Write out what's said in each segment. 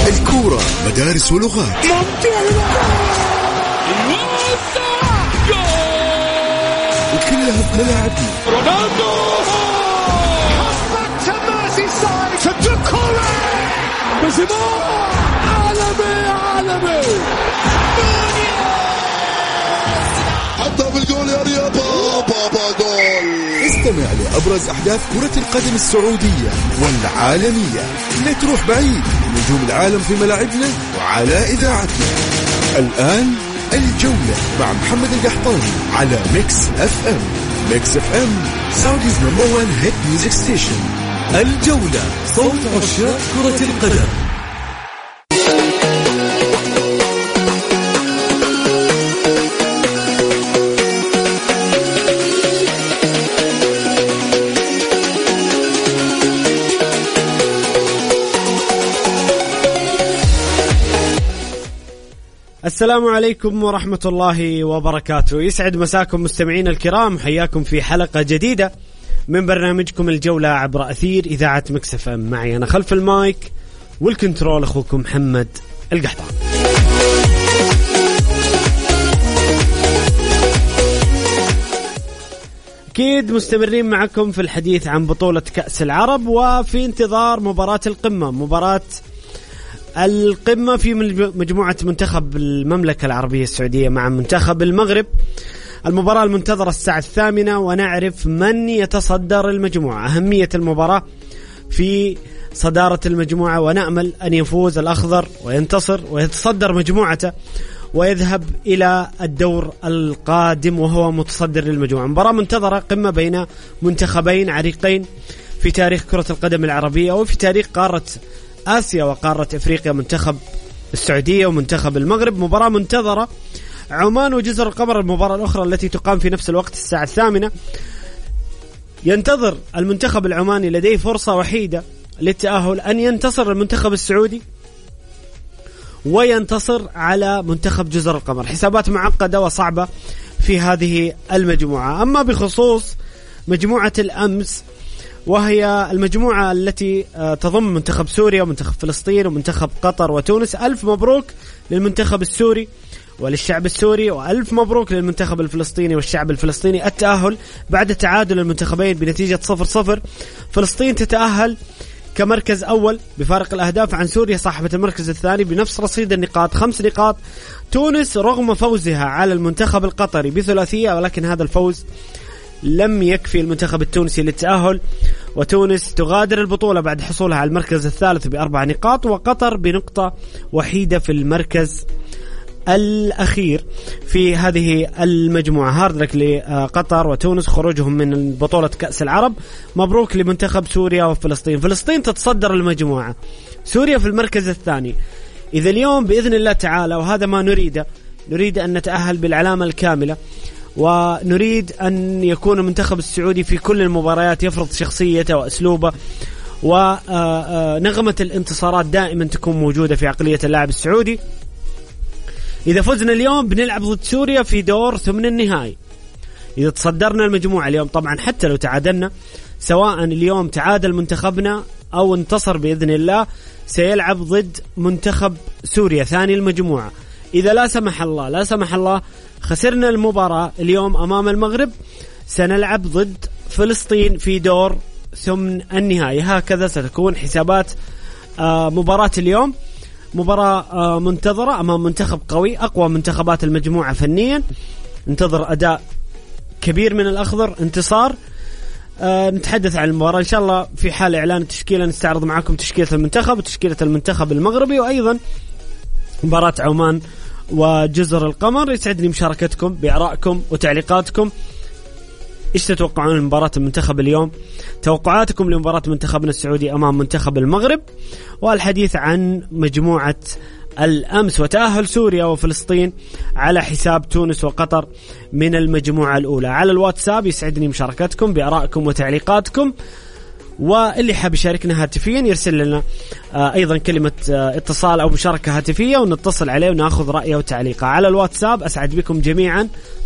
الكورة مدارس ولغات. وكلها في ملاعبنا. رونالدو عالمي حتى بالجول يا رياض بابا جول. استمع لأبرز أحداث كرة القدم السعودية والعالمية. لا تروح بعيد، نجوم العالم في ملاعبنا وعلى إذاعتنا. الآن الجولة مع محمد القحطاني على ميكس اف ام. ميكس اف ام سعوديز نمبر 1 هيت ميوزك ستيشن. الجولة، صوت عشاق كرة القدم. السلام عليكم ورحمة الله وبركاته. يسعد مساكم مستمعين الكرام، حياكم في حلقة جديدة من برنامجكم الجولة عبر أثير إذاعة ميكس اف ام. معي أنا خلف المايك والكنترول أخوكم محمد القحطان. أكيد مستمرين معكم في الحديث عن بطولة كأس العرب، وفي انتظار مباراة القمة، مباراة القمة في مجموعة منتخب المملكة العربية السعودية مع منتخب المغرب. المباراة المنتظرة الساعة 8، ونعرف من يتصدر المجموعة. أهمية المباراة في صدارة المجموعة، ونأمل أن يفوز الأخضر وينتصر ويتصدر مجموعته ويذهب إلى الدور القادم وهو متصدر للمجموعة. مباراة منتظرة، قمة بين منتخبين عريقين في تاريخ كرة القدم العربية وفي تاريخ قارة آسيا وقارة إفريقيا، منتخب السعودية ومنتخب المغرب. مباراة منتظرة. عمان وجزر القمر المباراة الأخرى التي تقام في نفس الوقت الساعة 8. ينتظر المنتخب العماني، لديه فرصة وحيدة للتأهل، أن ينتصر المنتخب السعودي وينتصر على منتخب جزر القمر. حسابات معقدة وصعبة في هذه المجموعة. أما بخصوص مجموعة الأمس، وهي المجموعة التي تضم منتخب سوريا ومنتخب فلسطين ومنتخب قطر وتونس. ألف مبروك للمنتخب السوري وللشعب السوري، وألف مبروك للمنتخب الفلسطيني والشعب الفلسطيني التأهل بعد تعادل المنتخبين بنتيجة 0-0. فلسطين تتأهل كمركز أول بفارق الأهداف عن سوريا صاحبة المركز الثاني بنفس رصيد النقاط 5 نقاط. تونس رغم فوزها على المنتخب القطري بثلاثية، ولكن هذا الفوز لم يكفي المنتخب التونسي للتأهل، وتونس تغادر البطولة بعد حصولها على المركز الثالث ب4 نقاط، وقطر بنقطة وحيدة في المركز الأخير في هذه المجموعة. هاردلك لقطر وتونس خروجهم من بطولة كأس العرب. مبروك لمنتخب سوريا وفلسطين. فلسطين تتصدر المجموعة، سوريا في المركز الثاني. إذا اليوم بإذن الله تعالى، وهذا ما نريده، نريد أن نتأهل بالعلامة الكاملة، ونريد أن يكون المنتخب السعودي في كل المباريات يفرض شخصيته وأسلوبه، ونغمة الانتصارات دائما تكون موجودة في عقلية اللاعب السعودي. إذا فزنا اليوم بنلعب ضد سوريا في دور ثمن النهائي. إذا تصدرنا المجموعة اليوم، طبعا حتى لو تعادلنا، سواء اليوم تعادل منتخبنا أو انتصر بإذن الله، سيلعب ضد منتخب سوريا ثاني المجموعة. إذا لا سمح الله خسرنا المباراة اليوم أمام المغرب، سنلعب ضد فلسطين في دور ثمن النهائي. هكذا ستكون حسابات مباراة اليوم. مباراة منتظرة أمام منتخب قوي، أقوى منتخبات المجموعة فنيا. انتظر أداء كبير من الأخضر، انتصار. نتحدث عن المباراة إن شاء الله في حال إعلان التشكيلة. نستعرض معكم تشكيلة المنتخب وتشكيلة المنتخب المغربي، وأيضا مباراة عمان وجزر القمر. يسعدني مشاركتكم بآرائكم وتعليقاتكم. إيش تتوقعون من مباراة المنتخب اليوم؟ توقعاتكم لمباراة منتخبنا السعودي أمام منتخب المغرب، والحديث عن مجموعة الأمس وتأهل سوريا وفلسطين على حساب تونس وقطر من المجموعة الأولى. على الواتساب يسعدني مشاركتكم بآرائكم وتعليقاتكم، واللي حاب يشاركنا هاتفيا يرسل لنا أيضا كلمة اتصال أو مشاركة هاتفية، ونتصل عليه ونأخذ رأيه وتعليقه على الواتساب. أسعد بكم جميعا.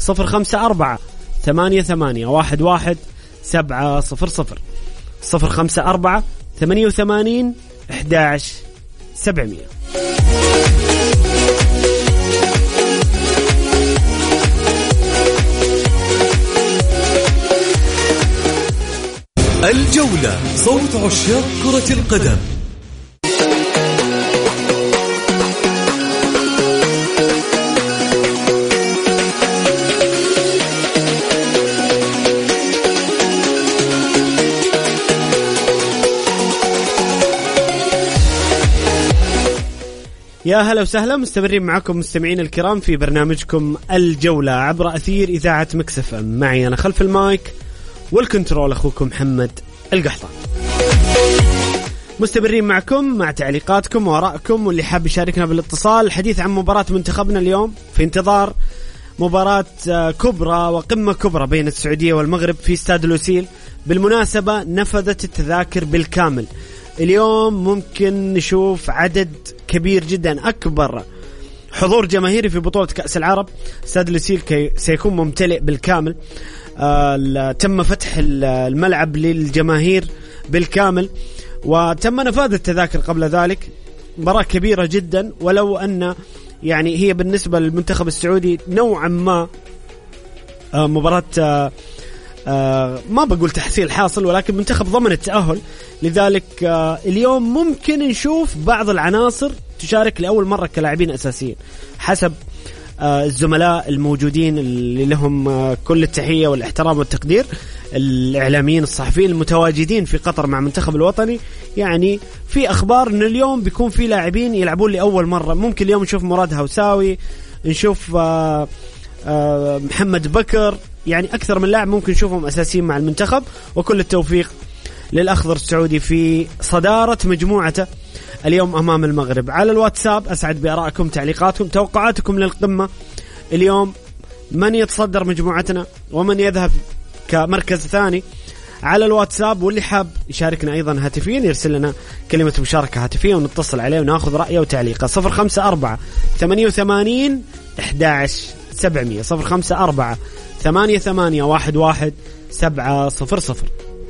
054-88-11-700 054-88-11-700. الجولة، صوت عشاق كرة القدم. يا هلا وسهلا، مستمرين معكم مستمعين الكرام في برنامجكم الجولة عبر أثير إذاعة مكس اف ام. معي أنا خلف المايك والكنترول أخوكم محمد القحطان. مستمرين معكم مع تعليقاتكم وآرائكم، واللي حاب يشاركنا بالاتصال. الحديث عن مباراة منتخبنا اليوم في انتظار مباراة كبرى وقمة كبرى بين السعودية والمغرب في استاد لوسيل. بالمناسبة نفذت التذاكر بالكامل. اليوم ممكن نشوف عدد كبير جدا، أكبر حضور جماهيري في بطولة كأس العرب. استاد لوسيل سيكون ممتلئ بالكامل. تم فتح الملعب للجماهير بالكامل، وتم نفاذ التذاكر قبل ذلك. مباراة كبيرة جدا، ولو أن يعني هي بالنسبة للمنتخب السعودي نوعا ما مباراة ما بقول تحصيل حاصل، ولكن منتخب ضمن التأهل. لذلك اليوم ممكن نشوف بعض العناصر تشارك لأول مرة كلاعبين أساسيين حسب الزملاء الموجودين اللي لهم كل التحية والاحترام والتقدير، الإعلاميين الصحفيين المتواجدين في قطر مع منتخب الوطني. يعني في أخبار أن اليوم بيكون في لاعبين يلعبون لأول مرة. ممكن اليوم نشوف مراد هوساوي، نشوف محمد بكر، يعني أكثر من لاعب ممكن نشوفهم أساسيين مع المنتخب. وكل التوفيق للأخضر السعودي في صدارة مجموعته اليوم أمام المغرب. على الواتساب أسعد بآرائكم، تعليقاتكم، توقعاتكم للقمة اليوم. من يتصدر مجموعتنا ومن يذهب كمركز ثاني على الواتساب. واللي حاب يشاركنا أيضا هاتفيا يرسل لنا كلمة مشاركة هاتفية ونتصل عليه ونأخذ رأيه وتعليقه. 054-88-11-700 054-88-11-700.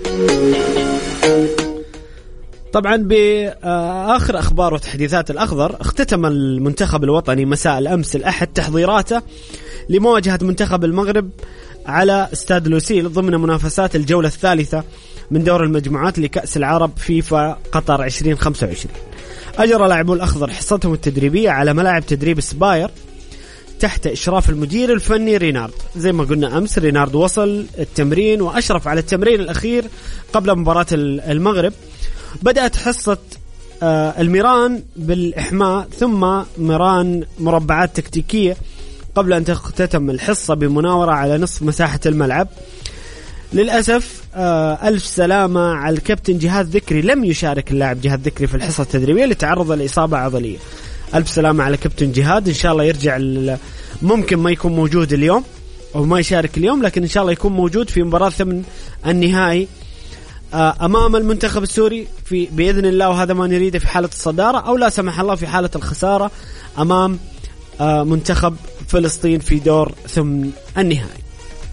طبعا بآخر أخبار وتحديثات الأخضر، اختتم المنتخب الوطني مساء الأمس الأحد تحضيراته لمواجهة منتخب المغرب على استاد لوسيل ضمن منافسات الجولة الثالثة من دور المجموعات لكأس العرب فيفا قطر 2025. أجرى لاعبو الأخضر حصتهم التدريبية على ملاعب تدريب سباير تحت إشراف المدير الفني رينارد. زي ما قلنا أمس، رينارد وصل التمرين وأشرف على التمرين الأخير قبل مباراة المغرب. بدأت حصة الميران بالإحماء، ثم ميران مربعات تكتيكية، قبل أن تختتم الحصة بمناورة على نصف مساحة الملعب. للأسف ألف سلامة على الكابتن جهاد ذكري. لم يشارك اللاعب جهاد ذكري في الحصة التدريبية لتعرض لإصابة عضلية. ألف سلامة على كابتن جهاد، إن شاء الله يرجع. ممكن ما يكون موجود اليوم أو ما يشارك اليوم، لكن إن شاء الله يكون موجود في مباراة ثمن النهائي أمام المنتخب السوري بإذن الله. وهذا ما نريده في حالة الصدارة، أو لا سمح الله في حالة الخسارة أمام منتخب فلسطين في دور ثمن النهائي.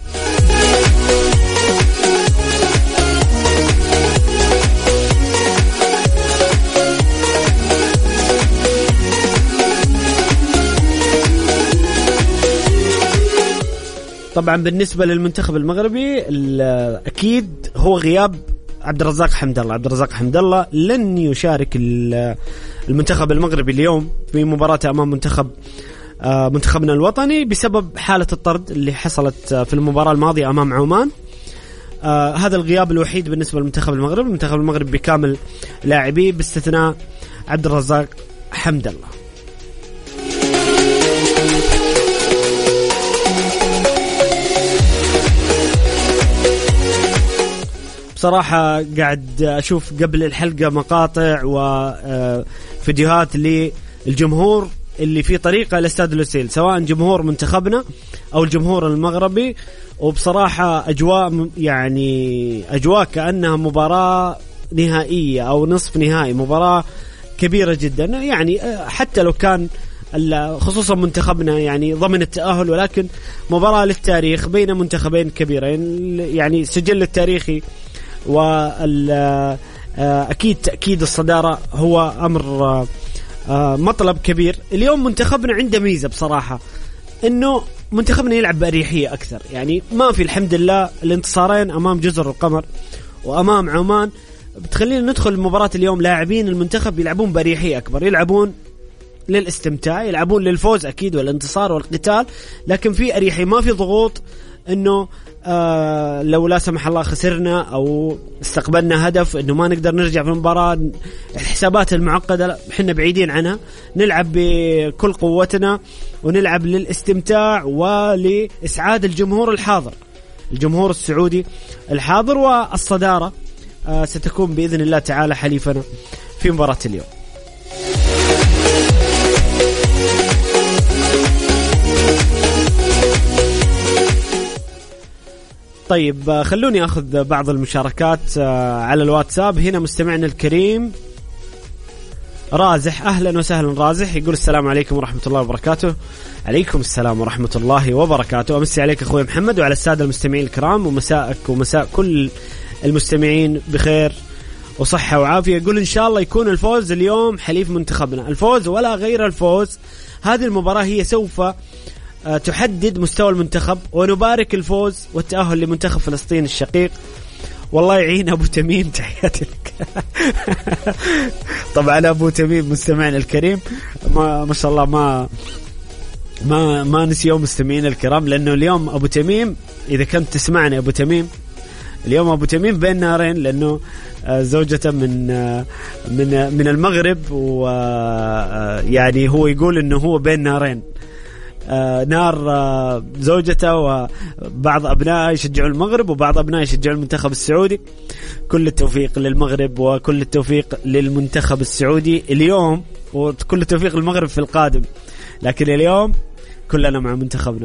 طبعا بالنسبة للمنتخب المغربي أكيد هو غياب عبد الرزاق حمد الله. عبد الرزاق حمد الله لن يشارك المنتخب المغربي اليوم في مباراة أمام منتخبنا الوطني بسبب حالة الطرد اللي حصلت في المباراة الماضية أمام عمان. هذا الغياب الوحيد بالنسبة للمنتخب المغربي. المنتخب المغربي بكامل لاعبيه باستثناء عبد الرزاق حمد الله. بصراحة قاعد أشوف قبل الحلقة مقاطع وفيديوهات للجمهور اللي في طريقة لاستاد لوسيل، سواء جمهور منتخبنا أو الجمهور المغربي. وبصراحة أجواء كأنها مباراة نهائية أو نصف نهائي، مباراة كبيرة جدا. يعني حتى لو كان خصوصا منتخبنا يعني ضمن التأهل، ولكن مباراة للتاريخ بين منتخبين كبيرين، يعني سجل التاريخي. وأكيد تأكيد الصدارة هو أمر مطلب كبير. اليوم منتخبنا عنده ميزة بصراحة، إنه منتخبنا يلعب بأريحية أكثر. يعني ما في الحمد لله الانتصارين أمام جزر القمر وأمام عمان بتخلينا ندخل مباراة اليوم لاعبين المنتخب يلعبون بأريحية أكبر، يلعبون للاستمتاع، يلعبون للفوز أكيد والانتصار والقتال، لكن في أريحية، ما في ضغوط إنه لو لا سمح الله خسرنا أو استقبلنا هدف إنه ما نقدر نرجع في المباراة. الحسابات المعقدة حنا بعيدين عنها، نلعب بكل قوتنا ونلعب للاستمتاع ولإسعاد الجمهور الحاضر، الجمهور السعودي الحاضر. والصدارة ستكون بإذن الله تعالى حليفنا في مباراة اليوم. طيب خلوني أخذ بعض المشاركات على الواتساب. هنا مستمعنا الكريم رازح، أهلا وسهلا رازح، يقول السلام عليكم ورحمة الله وبركاته. عليكم السلام ورحمة الله وبركاته. أمسي عليك أخوي محمد وعلى السادة المستمعين الكرام، ومساءك ومساء كل المستمعين بخير وصحة وعافية. يقول إن شاء الله يكون الفوز اليوم حليف منتخبنا، الفوز ولا غير الفوز. هذه المباراة هي سوف تحدد مستوى المنتخب، ونبارك الفوز والتأهل لمنتخب فلسطين الشقيق. والله يعين أبو تميم، تحياتي لك. طبعا أبو تميم مستمعنا الكريم، ما شاء الله ما نسي يوم مستمعين الكرام، لأنه اليوم أبو تميم إذا كنت تسمعني أبو تميم، اليوم أبو تميم بين نارين، لأنه زوجته من المغرب، ويعني هو يقول إنه هو بين نارين، نار زوجته وبعض أبنائه يشجعون المغرب وبعض أبنائه يشجعون المنتخب السعودي. كل التوفيق للمغرب وكل التوفيق للمنتخب السعودي اليوم، وكل التوفيق للمغرب في القادم، لكن اليوم كلنا مع منتخبنا.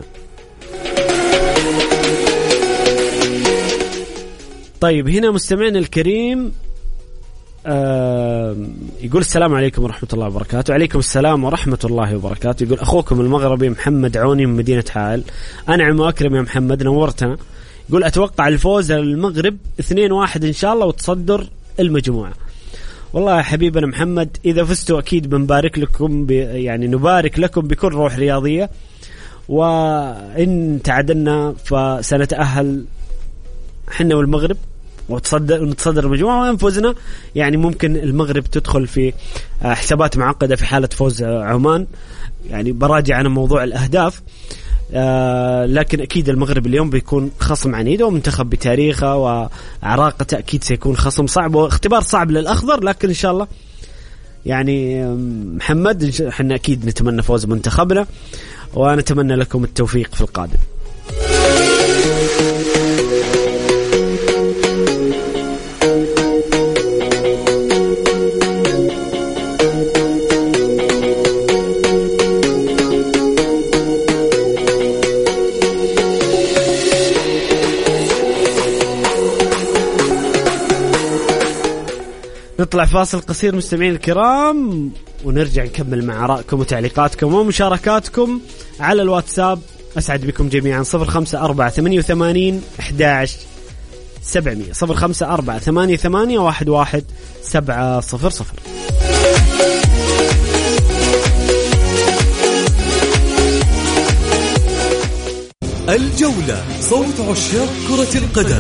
طيب هنا مستمعنا الكريم يقول السلام عليكم ورحمة الله وبركاته. عليكم السلام ورحمة الله وبركاته. يقول أخوكم المغربي محمد عوني من مدينة حائل. أنعم وأكرم يا محمد، نورتنا. يقول أتوقع الفوز المغرب 2-1 إن شاء الله وتصدر المجموعة. والله يا حبيبنا محمد إذا فزتوا أكيد بنبارك لكم، يعني نبارك لكم بكل روح رياضية، وإن تعادلنا فسنتأهل حنا والمغرب ونتصدر المجموعة، وإن فوزنا يعني ممكن المغرب تدخل في حسابات معقدة في حالة فوز عمان. يعني براجع عن موضوع الأهداف، لكن أكيد المغرب اليوم بيكون خصم عنيد ومنتخب بتاريخه وعراقته، أكيد سيكون خصم صعب واختبار صعب للأخضر، لكن إن شاء الله يعني محمد احنا أكيد نتمنى فوز منتخبنا، ونتمنى لكم التوفيق في القادم. نطلع فاصل قصير مستمعين الكرام، ونرجع نكمل مع آرائكم وتعليقاتكم ومشاركاتكم على الواتساب. أسعد بكم جميعا. 0548811700 0548811700. الجولة، صوت عشاق كرة القدم.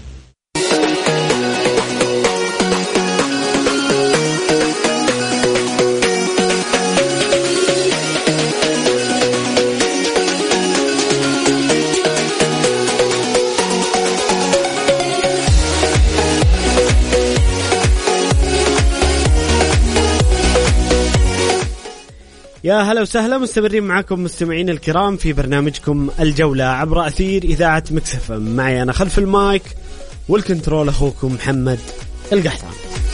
يا هلا وسهلا، مستمرين معكم مستمعين الكرام في برنامجكم الجولة عبر أثير إذاعة ميكس اف ام. معي أنا خلف المايك والكنترول أخوكم محمد القحطان.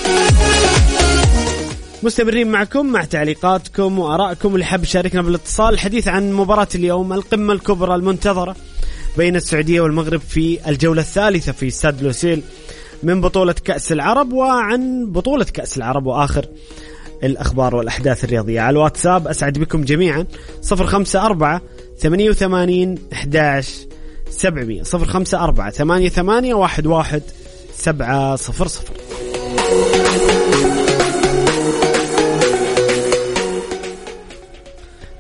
مستمرين معكم مع تعليقاتكم وآرائكم، واللي حاب يشاركنا بالاتصال. الحديث عن مباراة اليوم، القمة الكبرى المنتظرة بين السعودية والمغرب في الجولة الثالثة في استاد لوسيل من بطولة كأس العرب، وعن بطولة كأس العرب وآخر الأخبار والأحداث الرياضية. على الواتساب أسعد بكم جميعا. 0548811700 0548811700.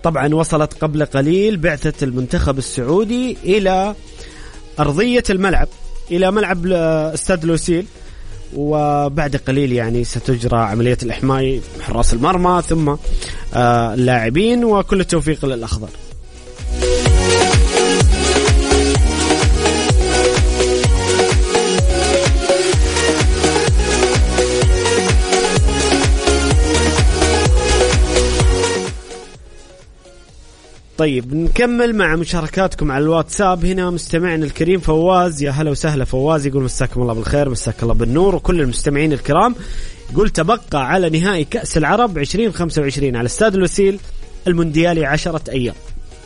طبعا وصلت قبل قليل بعثة المنتخب السعودي إلى أرضية الملعب، إلى ملعب استاد لوسيل، وبعد قليل يعني ستجرى عملية الإحماء حراس المرمى ثم اللاعبين، وكل التوفيق للأخضر. طيب نكمل مع مشاركاتكم على الواتساب. هنا مستمعنا الكريم فواز، يا هلا وسهلا فواز، يقول مساكم الله بالخير، مساك الله بالنور، وكل المستمعين الكرام. يقول تبقى على نهائي كأس العرب 2025 على استاد الوسيل المونديالي 10 أيام.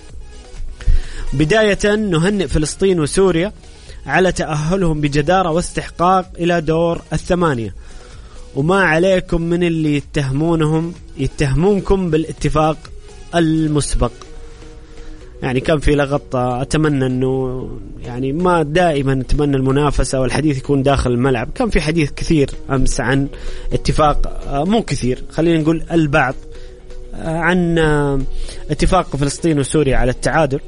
بداية نهنئ فلسطين وسوريا على تأهلهم بجدارة واستحقاق إلى دور الثمانية، وما عليكم من اللي يتهمونكم بالاتفاق المسبق. يعني كان في لغط، أتمنى أنه يعني ما دائما نتمنى المنافسة والحديث يكون داخل الملعب. كان في حديث كثير أمس عن اتفاق، مو كثير خلينا نقول البعض، عن اتفاق فلسطين وسوريا على التعادل،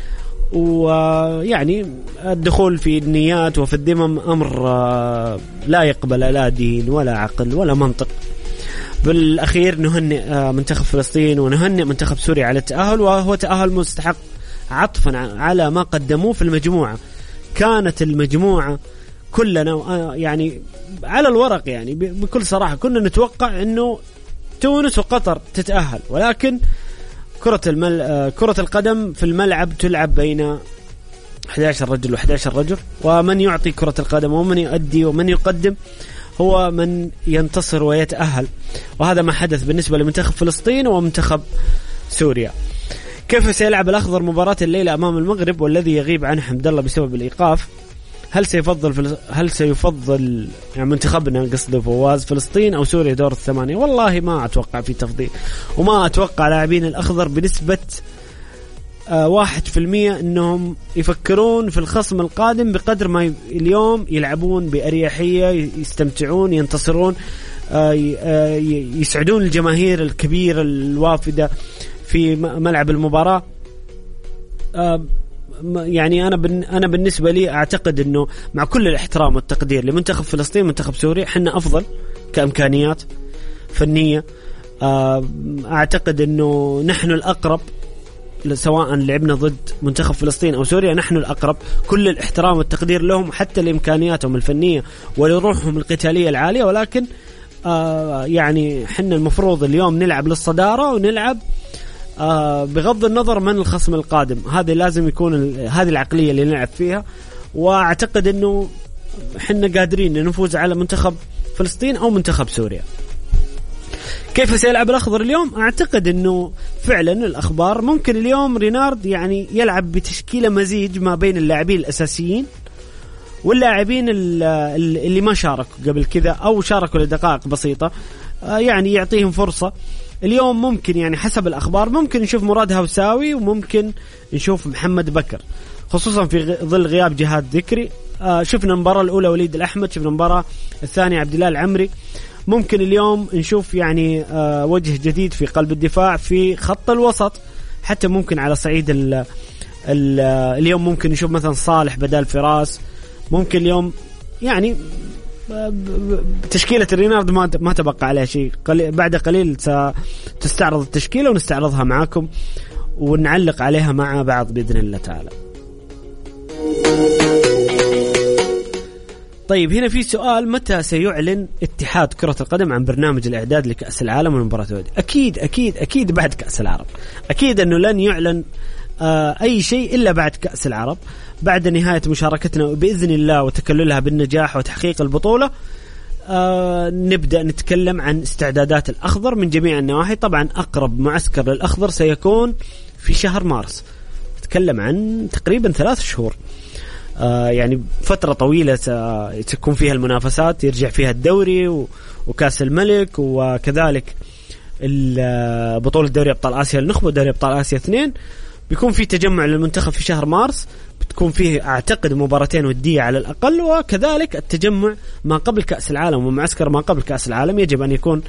ويعني الدخول في النيات وفي الذمم أمر لا يقبل لا دين ولا عقل ولا منطق. بالأخير نهنئ منتخب فلسطين ونهنئ منتخب سوريا على التأهل، وهو تأهل مستحق عطفا على ما قدموه في المجموعة. كانت المجموعة كلنا يعني على الورق يعني بكل صراحة كنا نتوقع أنه تونس وقطر تتأهل، ولكن كرة القدم في الملعب تلعب بين 11 رجل و11 رجل، ومن يعطي كرة القدم ومن يؤدي ومن يقدم هو من ينتصر ويتأهل، وهذا ما حدث بالنسبة لمنتخب فلسطين ومنتخب سوريا. كيف سيلعب الأخضر مباراة الليلة أمام المغرب والذي يغيب عنه حمد الله بسبب الإيقاف؟ هل سيفضل يعني منتخبنا قصده فواز فلسطين أو سوريا دور الثمانية؟ والله ما أتوقع في تفضيل، وما أتوقع لاعبين الأخضر بنسبة 1% أنهم يفكرون في الخصم القادم بقدر ما اليوم يلعبون بأريحية، يستمتعون، ينتصرون، يسعدون الجماهير الكبيرة الوافدة في ملعب المباراة. يعني أنا بالنسبة لي أعتقد أنه مع كل الاحترام والتقدير لمنتخب فلسطين ومنتخب سوريا، حنا أفضل كإمكانيات فنية. أعتقد أنه نحن الأقرب، سواء لعبنا ضد منتخب فلسطين أو سوريا نحن الأقرب. كل الاحترام والتقدير لهم حتى لإمكانياتهم الفنية ولروحهم القتالية العالية، ولكن يعني حنا المفروض اليوم نلعب للصدارة ونلعب بغض النظر من الخصم القادم. هذا لازم يكون هذه العقلية اللي نلعب فيها، وأعتقد أنه حنا قادرين نفوز على منتخب فلسطين أو منتخب سوريا. كيف سيلعب الأخضر اليوم؟ أعتقد أنه فعلا الأخبار ممكن اليوم رينارد يعني يلعب بتشكيلة مزيج ما بين اللاعبين الأساسيين واللاعبين اللي ما شاركوا قبل كذا أو شاركوا لدقائق بسيطة، يعني يعطيهم فرصة. اليوم ممكن يعني حسب الأخبار ممكن نشوف مراد هوساوي وممكن نشوف محمد بكر، خصوصا في ظل غياب جهاد ذكري. شفنا المباراة الأولى وليد الأحمد، شفنا المباراة الثانية عبد الله العمري. ممكن اليوم نشوف يعني وجه جديد في قلب الدفاع، في خط الوسط، حتى ممكن على صعيد اليوم ممكن نشوف مثلا صالح بدال فراس. ممكن اليوم يعني تشكيلة رينارد ما تبقى عليها شيء. بعد قليل ستستعرض التشكيلة ونستعرضها معكم ونعلق عليها مع بعض بإذن الله تعالى. طيب هنا في سؤال، متى سيعلن اتحاد كرة القدم عن برنامج الإعداد لكأس العالم والمباراة الودية؟ أكيد بعد كأس العرب. أكيد أنه لن يعلن أي شيء إلا بعد كأس العرب، بعد نهاية مشاركتنا بإذن الله وتكللها بالنجاح وتحقيق البطولة. نبدأ نتكلم عن استعدادات الأخضر من جميع النواحي. طبعا أقرب معسكر للأخضر سيكون في شهر مارس، نتكلم عن تقريبا 3 شهور، يعني فترة طويلة تكون فيها المنافسات، يرجع فيها الدوري وكاس الملك، وكذلك بطولة دوري أبطال آسيا النخبة ودوري أبطال آسيا 2. بيكون في تجمع للمنتخب في شهر مارس، بتكون فيه أعتقد مباراتين ودية على الأقل، وكذلك التجمع ما قبل كأس العالم ومعسكر ما قبل كأس العالم يجب أن يكون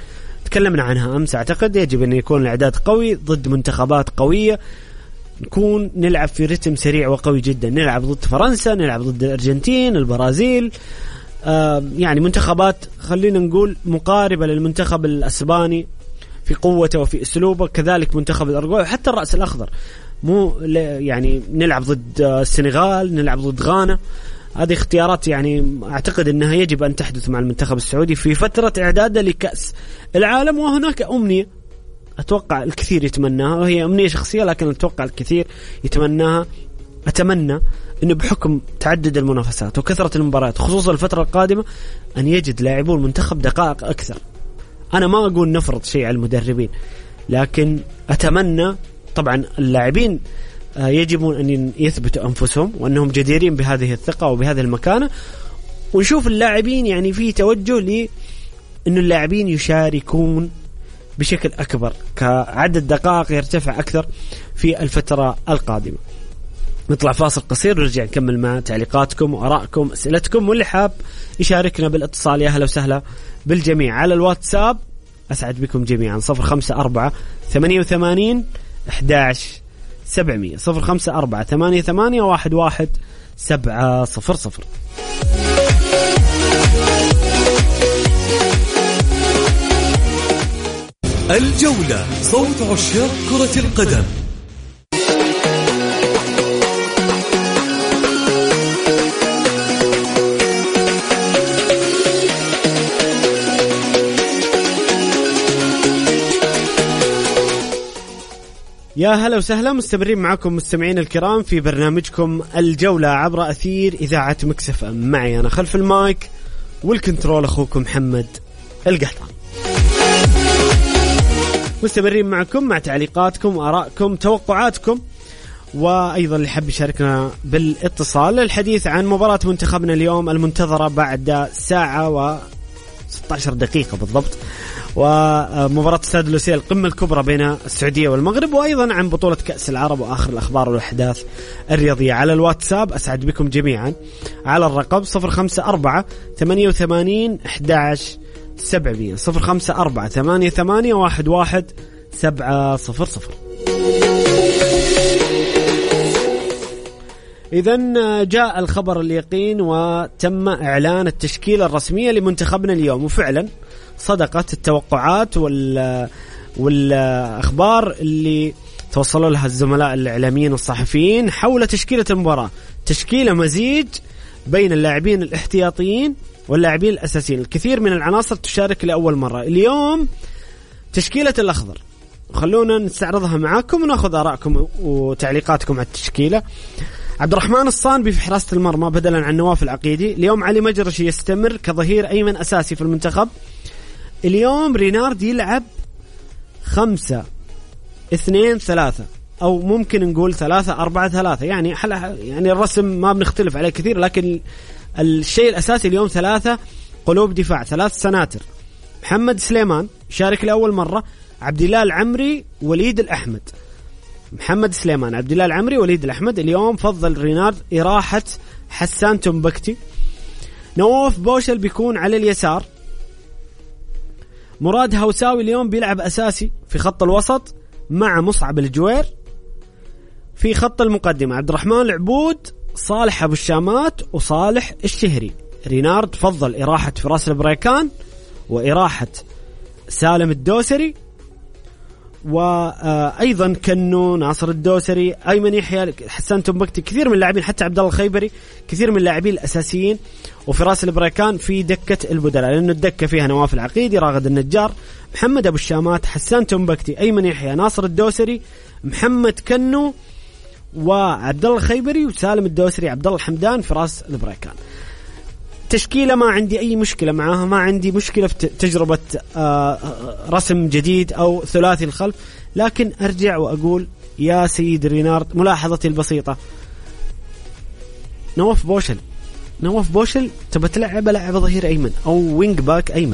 تكلمنا عنها أمس. أعتقد يجب أن يكون الإعداد قوي ضد منتخبات قوية، نكون نلعب في رتم سريع وقوي جدا، نلعب ضد فرنسا، نلعب ضد الأرجنتين، البرازيل، يعني منتخبات خلينا نقول مقاربة للمنتخب الأسباني في قوته وفي أسلوبه، كذلك منتخب الأرجواي وحتى الرأس الأخضر. مو يعني نلعب ضد السنغال، نلعب ضد غانا. هذه اختيارات يعني أعتقد أنها يجب أن تحدث مع المنتخب السعودي في فترة إعداده لكأس العالم. وهناك أمنية أتوقع الكثير يتمناها، وهي أمنية شخصية لكن أتوقع الكثير يتمناها. أتمنى أنه بحكم تعدد المنافسات وكثرة المباريات خصوصا الفترة القادمة أن يجد لاعبو المنتخب دقائق أكثر. أنا ما أقول نفرض شيء على المدربين، لكن أتمنى طبعا اللاعبين يجب أن يثبتوا أنفسهم وأنهم جديرين بهذه الثقة وبهذه المكانة، ونشوف اللاعبين يعني في توجه لأن اللاعبين يشاركون بشكل أكبر، كعدد دقائق يرتفع أكثر في الفترة القادمة. نطلع فاصل قصير ونرجع نكمل مع تعليقاتكم وآرائكم أسئلتكم، واللي حاب يشاركنا بالاتصال يا أهلا وسهلا بالجميع على الواتساب. أسعد بكم جميعا 054 88 11 700 054 88 11 700. الجولة صوت عشاق كرة القدم. يا هلا وسهلا، مستمرين معكم مستمعين الكرام في برنامجكم الجولة عبر أثير إذاعة مكس اف ام. معي أنا خلف المايك والكنترول أخوكم محمد القحطان. مستمرين معكم مع تعليقاتكم وآرائكم توقعاتكم، وأيضا اللي حب يشاركنا بالاتصال للحديث عن مباراة منتخبنا اليوم المنتظرة بعد ساعة و16 دقيقة بالضبط، ومباراة استاد لوسيل القمة الكبرى بين السعودية والمغرب، وأيضا عن بطولة كأس العرب وآخر الأخبار والأحداث الرياضية. على الواتساب أسعد بكم جميعا على الرقم 054 88 11 700 054 88 11 700. إذن جاء الخبر اليقين وتم إعلان التشكيلة الرسمية لمنتخبنا اليوم، وفعلا صدقت التوقعات والأخبار اللي توصلوا لها الزملاء الإعلاميين والصحفيين حول تشكيلة المباراة. تشكيلة مزيج بين اللاعبين الاحتياطيين واللاعبين الأساسيين، الكثير من العناصر تشارك لأول مرة. اليوم تشكيلة الأخضر، خلونا نستعرضها معاكم ونأخذ آراءكم وتعليقاتكم على التشكيلة. عبد الرحمن الصانبي في حراسة المرمى بدلا عن نواف العقيدي. اليوم علي مجرشي يستمر كظهير أيمن أساسي في المنتخب. اليوم رينارد يلعب 5-2-3 أو ممكن نقول 3-4-3، يعني الرسم ما بنختلف عليه كثير، لكن الشيء الأساسي اليوم 3 قلوب دفاع، 3 سناتر. محمد سليمان شارك لأول مرة، عبد الله العمري، وليد الأحمد. محمد سليمان، عبد الله العمري، وليد الأحمد. اليوم فضل رينارد إراحة حسان تنبكتي. نواف بوشل بيكون على اليسار. مراد هوساوي اليوم بيلعب أساسي في خط الوسط مع مصعب الجوير. في خط المقدمة عبد الرحمن العبود، صالح أبو الشامات، وصالح الشهري. رينارد فضل إراحة فراس البريكان وإراحة سالم الدوسري، وأيضا كنو، ناصر الدوسري، أيمن يحيى، حسان تنبكتي، كثير من اللاعبين، حتى عبد الله الخيبري، كثير من اللاعبين الأساسيين. وفراس البريكان في دكة البدلاء، لأنه الدكة فيها نواف العقيدي، راغد النجار، محمد أبو الشامات، حسان تنبكتي، أيمن يحيى، ناصر الدوسري، محمد كنو، وعبد الله الخيبري، وسالم الدوسري، عبد الله الحمدان، فراس البريكان. تشكيلة ما عندي أي مشكلة معاها، ما عندي مشكلة في تجربة رسم جديد أو ثلاثي الخلف، لكن أرجع وأقول يا سيد رينارد، ملاحظتي البسيطة، نواف بوشل تبى تلعب ظهير أيمن أو وينج باك أيمن.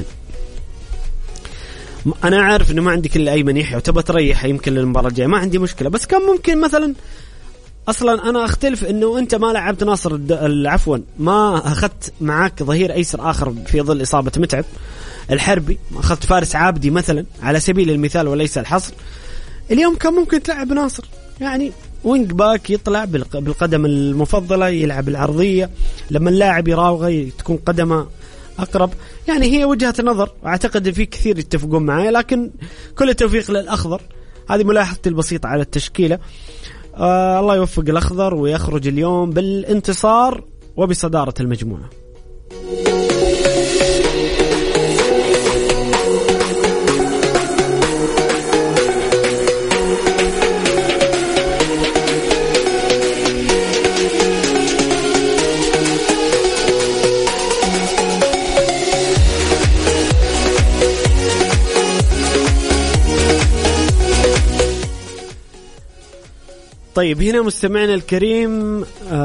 أنا عارف إنه ما عندك إلا أيمن يحيى وتبى تريح يمكن للمباراة الجاية، ما عندي مشكلة، بس كان ممكن مثلا أصلا أنا أختلف أنه أنت ما لعبت ناصر عفوا ما أخذت معك ظهير أيسر آخر في ظل إصابة متعب الحربي، أخذت فارس عابدي مثلا على سبيل المثال وليس الحصر. اليوم كان ممكن تلعب ناصر يعني وينج باك يطلع بالقدم المفضلة، يلعب العرضية، لما اللاعب يراوغ تكون قدمه أقرب. يعني هي وجهة نظر، وأعتقد في كثير يتفقون معي، لكن كل التوفيق للأخضر. هذه ملاحظتي البسيطة على التشكيلة. الله يوفق الأخضر ويخرج اليوم بالانتصار وبصدارة المجموعة. طيب هنا مستمعنا الكريم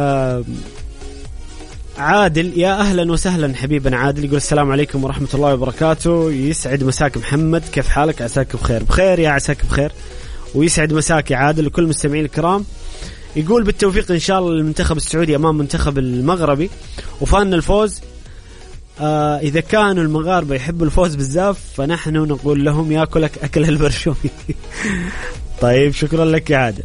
عادل، يا أهلا وسهلا حبيبنا عادل، يقول السلام عليكم ورحمة الله وبركاته، يسعد مساك محمد، كيف حالك؟ عساك بخير. بخير يا عساك بخير، ويسعد مساك يا عادل وكل المستمعين الكرام. يقول بالتوفيق إن شاء الله للمنتخب السعودي أمام منتخب المغربي، وفان الفوز. إذا كانوا المغاربة يحبوا الفوز بالزاف فنحن نقول لهم يأكلك أكل البرشومي. طيب شكرا لك يا عادل.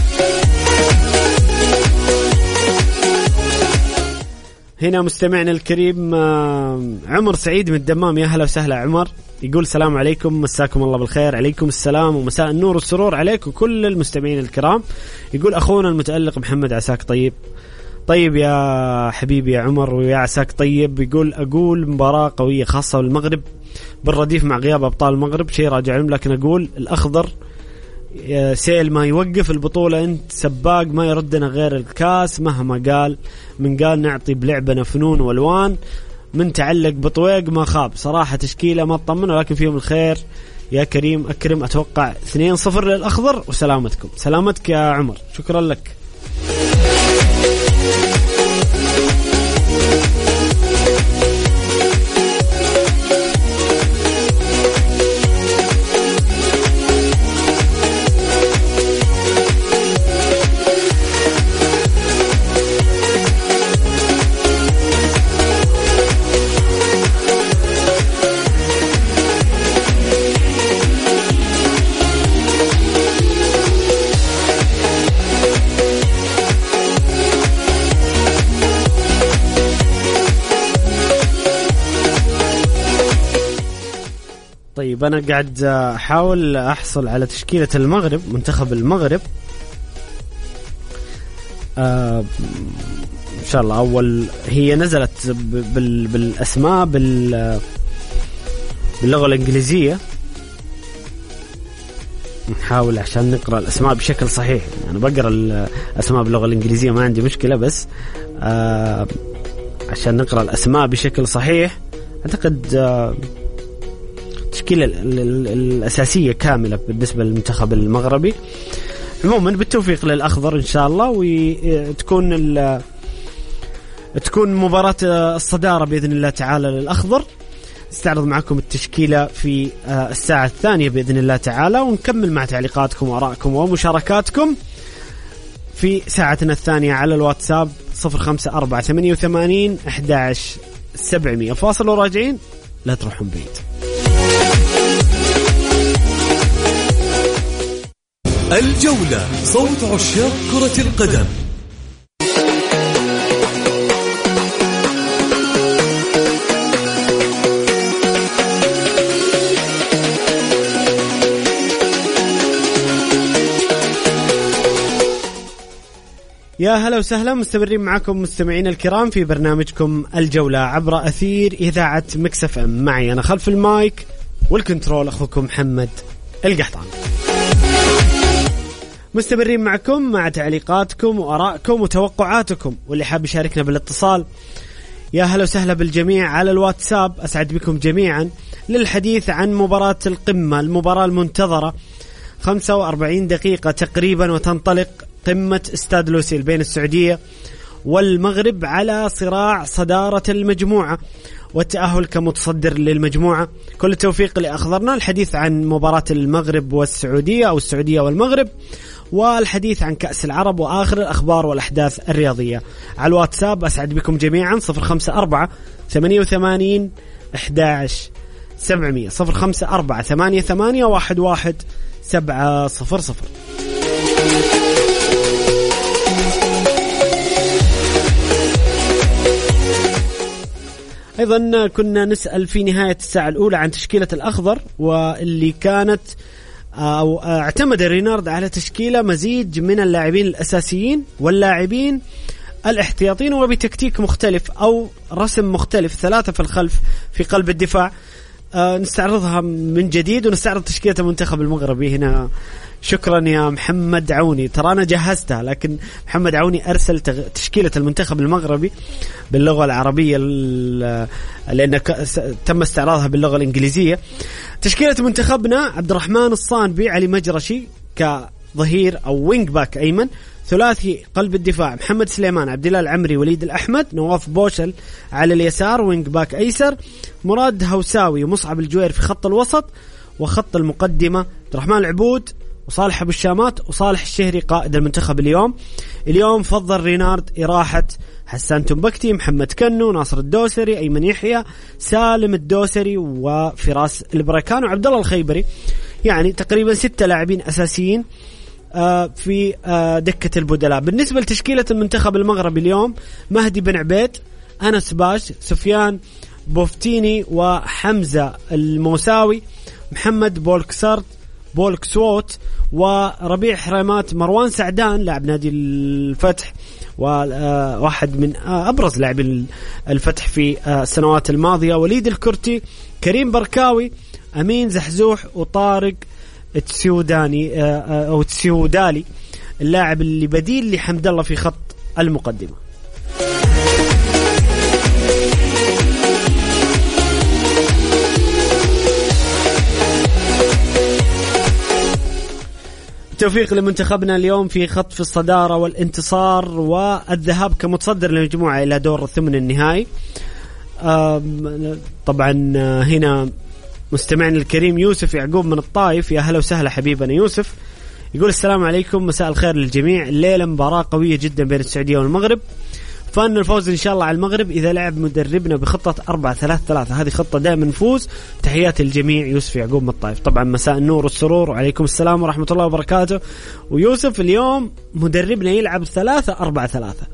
هنا مستمعنا الكريم عمر سعيد من الدمام، يا هلا وسهلا عمر، يقول السلام عليكم، مساكم الله بالخير. عليكم السلام ومساء النور والسرور عليك وكل المستمعين الكرام. يقول أخونا المتألق محمد عساك طيب. طيب يا حبيبي يا عمر ويا عساك طيب. يقول أقول مباراة قوية خاصة بالمغرب بالرديف مع غياب أبطال المغرب، شيء راجع لهم، لكن أقول الأخضر سيل ما يوقف البطولة، انت سباق ما يردنا غير الكاس مهما قال من قال، نعطي بلعبنا فنون والوان، من تعلق بطويق ما خاب. صراحة تشكيلة ما تطمن ولكن فيهم الخير يا كريم أكرم. أتوقع 2-0 للأخضر وسلامتكم. سلامتك يا عمر، شكرا لك. طيب أنا قاعد أحاول أحصل على تشكيلة المغرب، منتخب المغرب. إن شاء الله أول هي نزلت بالأسماء باللغة الإنجليزية، نحاول عشان نقرأ الأسماء بشكل صحيح. أنا بقرأ الأسماء باللغة الإنجليزية ما عندي مشكلة، بس عشان نقرأ الأسماء بشكل صحيح أعتقد التشكيلة الأساسية كاملة بالنسبة للمنتخب المغربي. عموما بالتوفيق للأخضر إن شاء الله، وتكون مباراة الصدارة بإذن الله تعالى للأخضر. استعرض معكم التشكيلة في الساعة الثانية بإذن الله تعالى، ونكمل مع تعليقاتكم وآرائكم ومشاركاتكم في ساعتنا الثانية على الواتساب 0548811700. فاصل وراجعين، لا تروحون بعيد. الجولة، صوت عشاق كرة القدم. يا هلا وسهلا، مستمرين معكم مستمعين الكرام في برنامجكم الجولة عبر أثير إذاعة ميكس اف ام. معي أنا خلف المايك والكنترول أخوكم محمد القحطان. مستمرين معكم مع تعليقاتكم وآرائكم وتوقعاتكم، واللي حاب يشاركنا بالاتصال يا هلا وسهلا بالجميع على الواتساب. أسعد بكم جميعا للحديث عن مباراة القمة، المباراة المنتظرة 45 دقيقة تقريبا وتنطلق قمة استاد لوسيل بين السعودية والمغرب على صراع صدارة المجموعة والتأهل كمتصدر للمجموعة. كل التوفيق لأخضرنا. الحديث عن مباراة المغرب والسعودية أو السعودية والمغرب والحديث عن كأس العرب وآخر الأخبار والأحداث الرياضية. على الواتساب أسعد بكم جميعا 054 88 11 700 054 88 11 700. أيضا كنا نسأل في نهاية الساعة الأولى عن تشكيلة الأخضر، واللي كانت أو اعتمد رينارد على تشكيلة مزيج من اللاعبين الأساسيين واللاعبين الاحتياطيين وبتكتيك مختلف أو رسم مختلف، 3 في الخلف في قلب الدفاع. نستعرضها من جديد ونستعرض تشكيلة المنتخب المغربي هنا. شكرا يا محمد عوني، ترى أنا جهزتها لكن محمد عوني أرسل تشكيلة المنتخب المغربي باللغة العربية لأن تم استعراضها باللغة الإنجليزية. تشكيلة منتخبنا: عبد الرحمن الصانبي، علي مجرشي كظهير أو وينج باك أيمن، ثلاثي قلب الدفاع محمد سليمان، عبد الله العمري، وليد الأحمد، نواف بوشل على اليسار وينج باك أيسر، مراد هوساوي ومصعب الجوير في خط الوسط، وخط المقدمة عبد الرحمن العبود وصالح أبو الشامات وصالح الشهري قائد المنتخب. اليوم فضل رينارد إراحة حسان تنبكتي، محمد كنو، ناصر الدوسري، أيمن يحيى، سالم الدوسري وفراس البركان وعبد الله الخيبري. يعني تقريبا 6 لاعبين أساسيين في دكة البدلاء. بالنسبة لتشكيلة المنتخب المغربي اليوم: مهدي بن عبيد، أنس باش، سفيان بوفتيني وحمزة الموساوي، محمد بولكسوت وربيع حريمات، مروان سعدان لاعب نادي الفتح وواحد من أبرز لاعبي الفتح في السنوات الماضية، وليد الكرتي، كريم بركاوي، أمين زحزوح وطارق تسيوداني أو تسيودالي اللاعب اللي بديل لحمد الله في خط المقدمة. التوفيق لمنتخبنا اليوم في خطف الصدارة والانتصار والذهاب كمتصدر للمجموعة إلى دور الثمن النهائي. طبعا هنا مستمعنا الكريم يوسف يعقوب من الطائف، يا هلا وسهلا حبيبنا يوسف. يقول السلام عليكم، مساء الخير للجميع. الليلة مباراة قوية جدا بين السعودية والمغرب، فان الفوز إن شاء الله على المغرب إذا لعب مدربنا بخطة 4-3-3. هذه خطة دائما نفوز. تحيات الجميع، يوسف يعقوب من الطائف. طبعا مساء النور والسرور وعليكم السلام ورحمة الله وبركاته. ويوسف اليوم مدربنا يلعب 3-4-3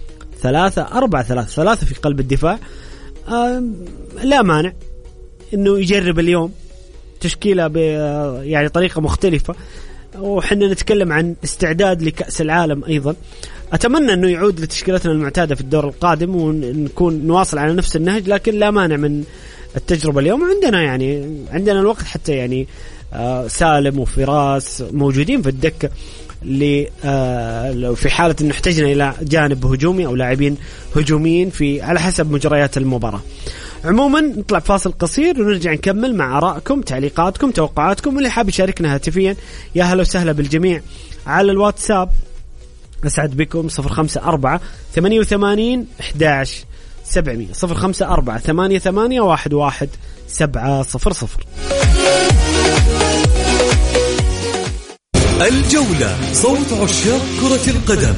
3 في قلب الدفاع. لا مانع إنه يجرب اليوم تشكيلة يعني طريقة مختلفة، وحنا نتكلم عن استعداد لكأس العالم أيضا. أتمنى أنه يعود لتشكيلتنا المعتادة في الدور القادم ونكون نواصل على نفس النهج، لكن لا مانع من التجربة اليوم. عندنا الوقت حتى يعني سالم وفراس موجودين في الدكة في حالة أنه احتجنا إلى جانب هجومي أو لاعبين هجوميين على حسب مجريات المباراة. عموما نطلع فاصل قصير ونرجع نكمل مع آرائكم، تعليقاتكم، توقعاتكم، واللي حاب يشاركنا هاتفيا يا هلا وسهلا بالجميع على الواتساب. أسعد بكم 054 88 11 700 054 88 11 700. الجولة، صوت عشاق كرة القدم.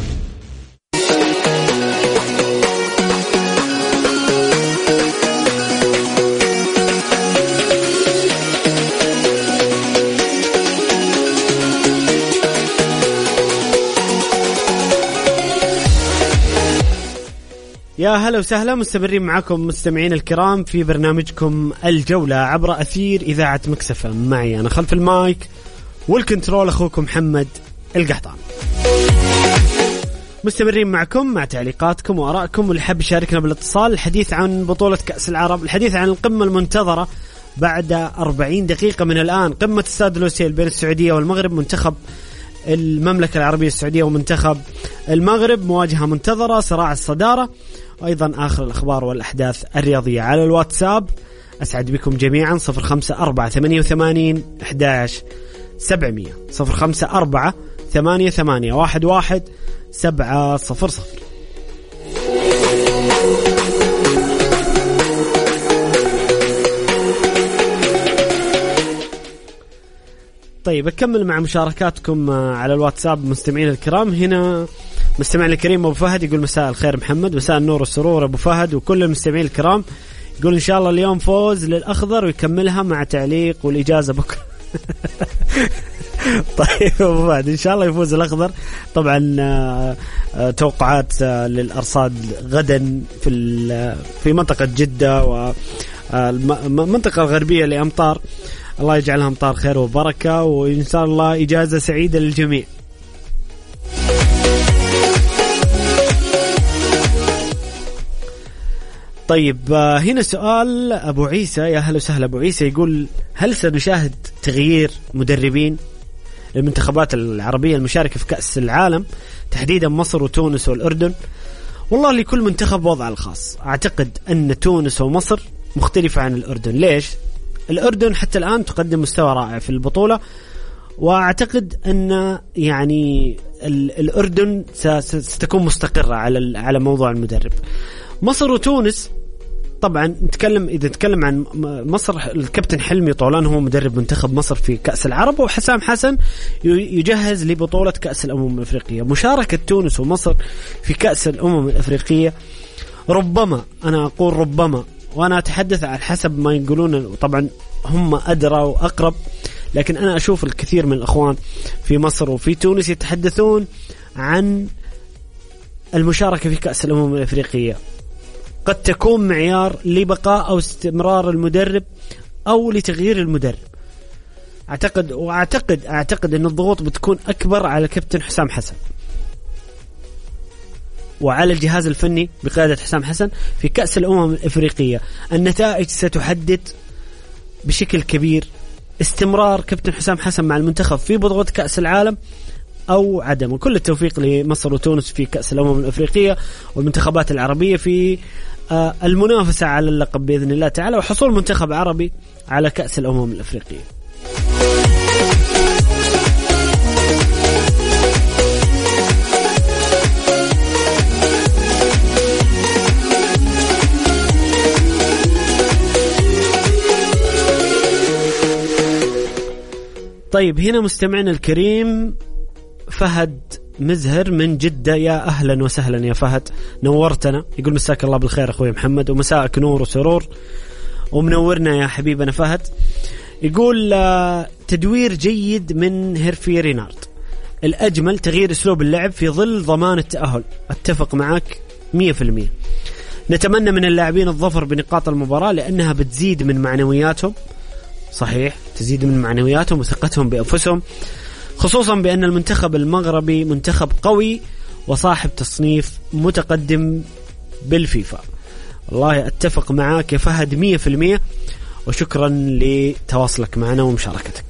يا هلا وسهلا، مستمرين معكم مستمعين الكرام في برنامجكم الجولة عبر أثير إذاعة مكسفة. معي أنا خلف المايك والكنترول أخوكم محمد القحطان. مستمرين معكم مع تعليقاتكم وآرائكم، واللي حاب يشاركنا بالاتصال. الحديث عن بطولة كأس العرب، الحديث عن القمة المنتظرة بعد 40 دقيقة من الآن، قمة استاد لوسيل بين السعودية والمغرب. منتخب المملكة العربية السعودية ومنتخب المغرب، مواجهة منتظرة، صراع الصدارة، وأيضا آخر الأخبار والأحداث الرياضية. على الواتساب أسعد بكم جميعا 054 88 11 700 054 88 11 700. طيب أكمل مع مشاركاتكم على الواتساب مستمعين الكرام. هنا مستمعنا الكريم أبو فهد يقول مساء الخير محمد، مساء النور والسرور أبو فهد وكل المستمعين الكرام. يقول إن شاء الله اليوم فوز للأخضر ويكملها مع تعليق والإجازة بكرة. طيب أبو فهد إن شاء الله يفوز الأخضر. طبعا توقعات للأرصاد غدا في منطقة جدة والمنطقة الغربية لأمطار، الله يجعلها أمطار خير وبركة وإن شاء الله إجازة سعيدة للجميع. طيب هنا سؤال أبو عيسى، يا هلا وسهلا أبو عيسى، يقول هل سنشاهد تغيير مدربين للمنتخبات العربية المشاركة في كأس العالم تحديدا مصر وتونس والأردن؟ والله لكل منتخب وضع الخاص. أعتقد أن تونس ومصر مختلفة عن الأردن. ليش؟ الأردن حتى الآن تقدم مستوى رائع في البطولة، وأعتقد أن يعني الأردن ستكون مستقرة على موضوع المدرب. مصر وتونس طبعا إذا نتكلم عن مصر، الكابتن حلمي طولان هو مدرب منتخب مصر في كأس العرب، وحسام حسن يجهز لبطولة كأس الأمم الأفريقية. مشاركة تونس ومصر في كأس الأمم الأفريقية ربما، أنا أقول ربما، وأنا أتحدث على حسب ما يقولون، طبعا هم أدرى وأقرب، لكن أنا أشوف الكثير من الأخوان في مصر وفي تونس يتحدثون عن المشاركة في كأس الأمم الأفريقية قد تكون معيار لبقاء أو استمرار المدرب أو لتغيير المدرب. أعتقد أن الضغوط بتكون أكبر على كابتن حسام حسن وعلى الجهاز الفني بقيادة حسام حسن في كأس الأمم الأفريقية. النتائج ستحدد بشكل كبير استمرار كابتن حسام حسن مع المنتخب في بطولة كأس العالم أو عدمه. كل التوفيق لمصر وتونس في كأس الأمم الأفريقية والمنتخبات العربية في المنافسة على اللقب بإذن الله تعالى، وحصول منتخب عربي على كأس الأمم الأفريقية. طيب هنا مستمعنا الكريم فهد مزهر من جدة، يا أهلا وسهلا يا فهد، نورتنا. يقول مساك الله بالخير أخوي محمد، ومساءك نور وسرور ومنورنا يا حبيبنا فهد. يقول تدوير جيد من هيرفي رينارد، الأجمل تغيير أسلوب اللعب في ظل ضمان التأهل. أتفق معك 100%. نتمنى من اللاعبين الظفر بنقاط المباراة لأنها بتزيد من معنوياتهم. صحيح، تزيد من معنوياتهم وثقتهم بأنفسهم، خصوصا بأن المنتخب المغربي منتخب قوي وصاحب تصنيف متقدم بالفيفا. والله أتفق معاك يا فهد 100%، وشكرا لتواصلك معنا ومشاركتك.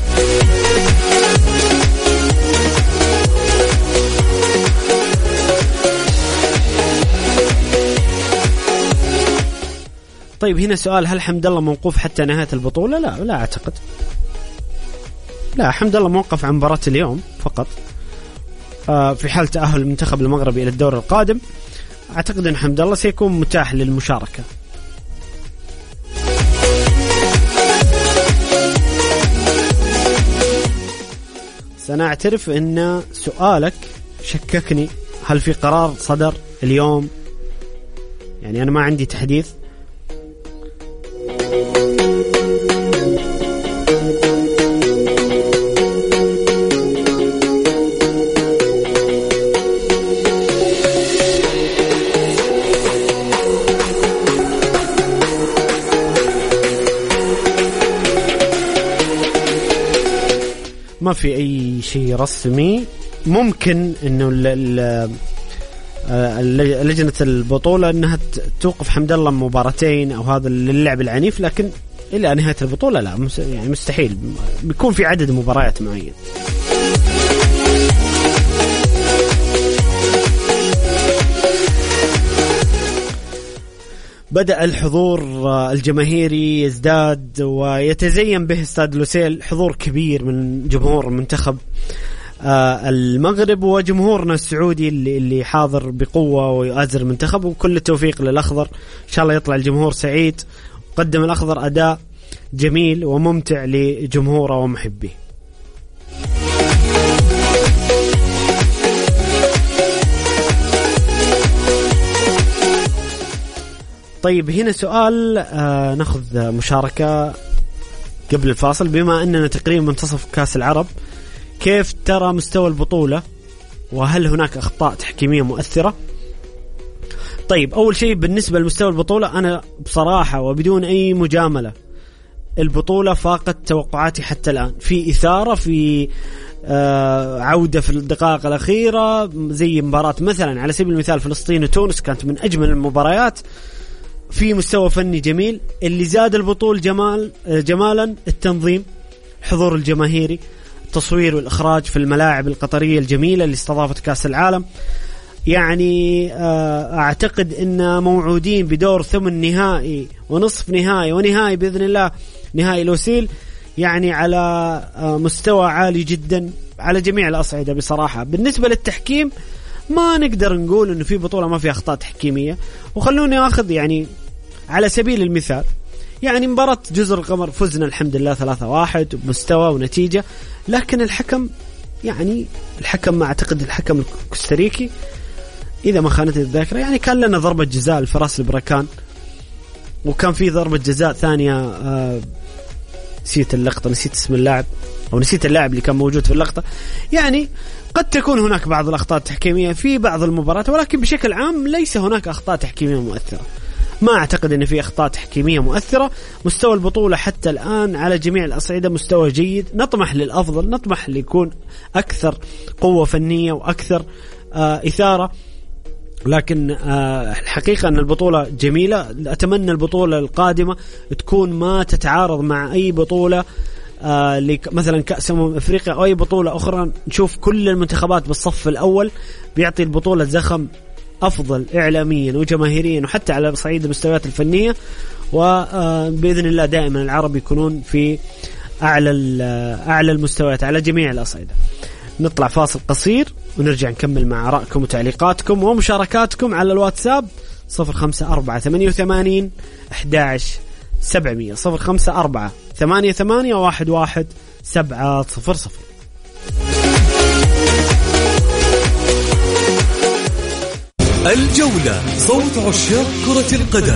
طيب هنا سؤال، هل حمد الله موقوف حتى نهاية البطولة؟ لا أعتقد. لا، حمد الله موقف عن مباراة اليوم فقط. في حال تأهل المنتخب المغربي إلى الدور القادم أعتقد أن حمد الله سيكون متاح للمشاركة. سنعترف أن سؤالك شككني، هل في قرار صدر اليوم؟ يعني أنا ما عندي تحديث. ما في أي شيء رسمي. ممكن إنه لجنة البطولة إنها توقف حمد الله مباراتين أو هذا للعب العنيف، لكن إلى نهاية البطولة لا، يعني مستحيل، بيكون في عدد مباريات معين. بدأ الحضور الجماهيري يزداد ويتزين به استاد لوسيل، حضور كبير من جمهور منتخب المغرب وجمهورنا السعودي اللي حاضر بقوة ويؤازر المنتخب، وكل التوفيق للأخضر. إن شاء الله يطلع الجمهور سعيد. قدم الأخضر أداء جميل وممتع لجمهوره ومحبيه. طيب هنا سؤال، ناخذ مشاركة قبل الفاصل. بما أننا تقريبا منتصف كأس العرب، كيف ترى مستوى البطولة وهل هناك أخطاء تحكيمية مؤثرة؟ طيب أول شيء بالنسبة لمستوى البطولة، أنا بصراحة وبدون أي مجاملة البطولة فاقت توقعاتي حتى الآن. في إثارة، في عودة في الدقائق الأخيرة، زي مباراة مثلا على سبيل المثال فلسطين وتونس كانت من أجمل المباريات. في مستوى فني جميل. اللي زاد البطولة جمالا التنظيم، الحضور الجماهيري، التصوير والإخراج في الملاعب القطرية الجميلة اللي استضافت كأس العالم. يعني أعتقد أن موعودين بدور ثمن نهائي ونصف نهائي ونهائي بإذن الله، نهائي الوسيل، يعني على مستوى عالي جدا على جميع الأصعدة بصراحة. بالنسبة للتحكيم ما نقدر نقول أنه في بطولة ما في أخطاء تحكيمية. وخلوني أخذ يعني على سبيل المثال، يعني مباراة جزر القمر فزنا الحمد لله 3-1 بمستوى ونتيجة، لكن الحكم يعني الحكم أعتقد الحكم الكوستاريكي إذا ما خانتني الذاكرة يعني كان لنا ضربة جزاء الفراس البركان، وكان في ضربة جزاء ثانية نسيت اللقطة، نسيت اسم اللاعب أو نسيت اللاعب اللي كان موجود في اللقطة. يعني قد تكون هناك بعض الأخطاء التحكيمية في بعض المباريات، ولكن بشكل عام ليس هناك أخطاء تحكيمية مؤثرة. ما أعتقد أن في أخطاء تحكيمية مؤثرة. مستوى البطولة حتى الآن على جميع الأصعدة مستوى جيد. نطمح للأفضل، نطمح ليكون أكثر قوة فنية وأكثر إثارة، لكن الحقيقة أن البطولة جميلة. أتمنى البطولة القادمة تكون ما تتعارض مع أي بطولة مثلا كأس أفريقيا أو أي بطولة أخرى. نشوف كل المنتخبات بالصف الأول، بيعطي البطولة زخم أفضل إعلاميا وجماهيريا وحتى على صعيد المستويات الفنية. وبإذن الله دائما العرب يكونون في أعلى المستويات على جميع الأصعدة. نطلع فاصل قصير ونرجع نكمل مع آرائكم وتعليقاتكم ومشاركاتكم على الواتساب 0548811700 0548811700. الجولة، صوت عشاق كرة القدم.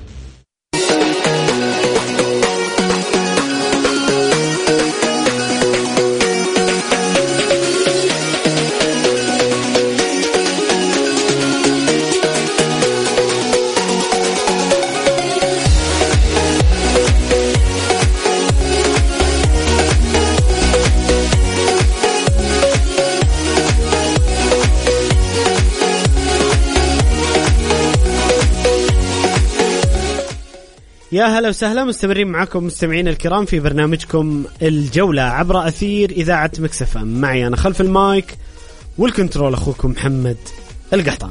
يا هلا وسهلا، مستمرين معكم مستمعين الكرام في برنامجكم الجولة عبر أثير إذاعة مكس اف ام. معي أنا خلف المايك والكنترول أخوكم محمد القحطان.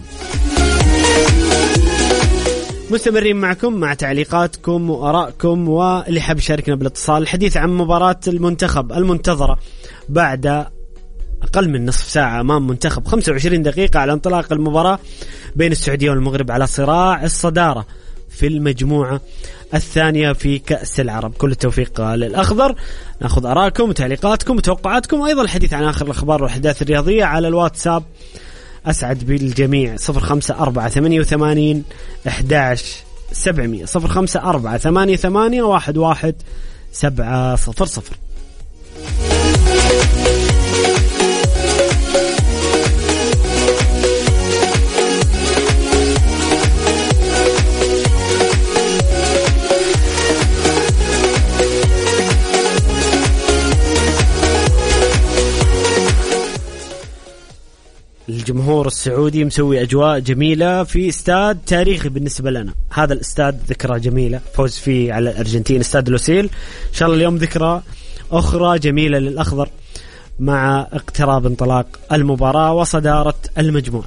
مستمرين معكم مع تعليقاتكم وآرائكم، واللي حاب يشاركنا بالاتصال. الحديث عن مباراة المنتخب المنتظرة بعد أقل من نصف ساعة أمام منتخب 25 دقيقة على انطلاق المباراة بين السعودية والمغرب على صراع الصدارة في المجموعة الثانية في كأس العرب. كل التوفيق للأخضر. نأخذ آراءكم وتعليقاتكم وتوقعاتكم، وأيضا الحديث عن آخر الأخبار والأحداث الرياضية على الواتساب. أسعد بالجميع 0548811700 0548811700. الجمهور السعودي مسوي أجواء جميلة في استاد تاريخي بالنسبة لنا. هذا الاستاد ذكرى جميلة، فوز فيه على الأرجنتين استاد لوسيل. إن شاء الله اليوم ذكرى أخرى جميلة للأخضر مع اقتراب انطلاق المباراة وصدارة المجموعة.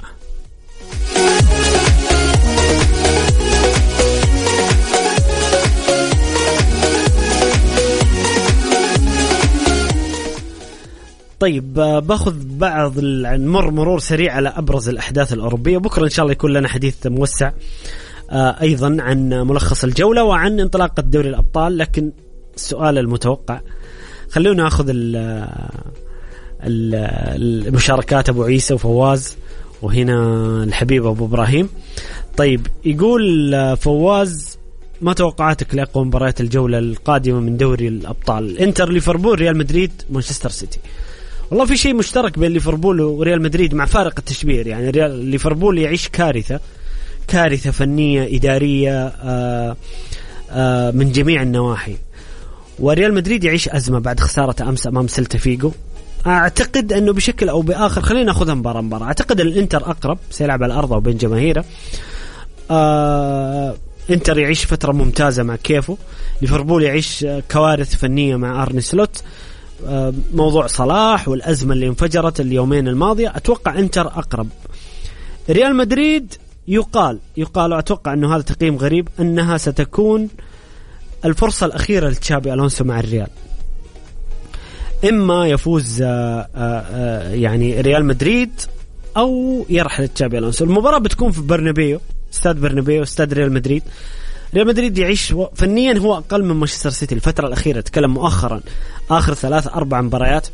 طيب باخذ بعض مرور سريع على أبرز الأحداث الأوروبية. بكرة إن شاء الله يكون لنا حديث موسع أيضا عن ملخص الجولة وعن انطلاقة دوري الأبطال. لكن السؤال المتوقع، خلونا نأخذ المشاركات. أبو عيسى وفواز وهنا الحبيب أبو إبراهيم. طيب يقول فواز ما توقعاتك لأقوى مباريات الجولة القادمة من دوري الأبطال؟ انتر، ليفربول، ريال مدريد، مانشستر سيتي. والله في شيء مشترك بين ليفربول وريال مدريد مع فارق التشبير. يعني ليفربول يعيش كارثة فنية إدارية من جميع النواحي، وريال مدريد يعيش أزمة بعد خسارة أمس أمام سيلتا فيغو. أعتقد أنه بشكل أو بآخر، خلينا نأخذها مباراة. أعتقد الإنتر أقرب، سيلعب على الأرض وبين جماهيره. إنتر يعيش فترة ممتازة مع كيفو، ليفربول يعيش كوارث فنية مع أرني سلوت. موضوع صلاح والأزمة اللي انفجرت اليومين الماضية، أتوقع إنتر أقرب. ريال مدريد يقال أتوقع أنه هذا تقييم غريب، أنها ستكون الفرصة الأخيرة لتشابي ألونسو مع الريال. إما يفوز يعني ريال مدريد أو يرحل تشابي ألونسو. المباراة بتكون في برنابيو، استاد برنابيو، استاد ريال مدريد. ريال مدريد يعيش فنيا هو أقل من مانشستر سيتي الفترة الأخيرة، تكلم مؤخرا آخر 3-4 مباريات.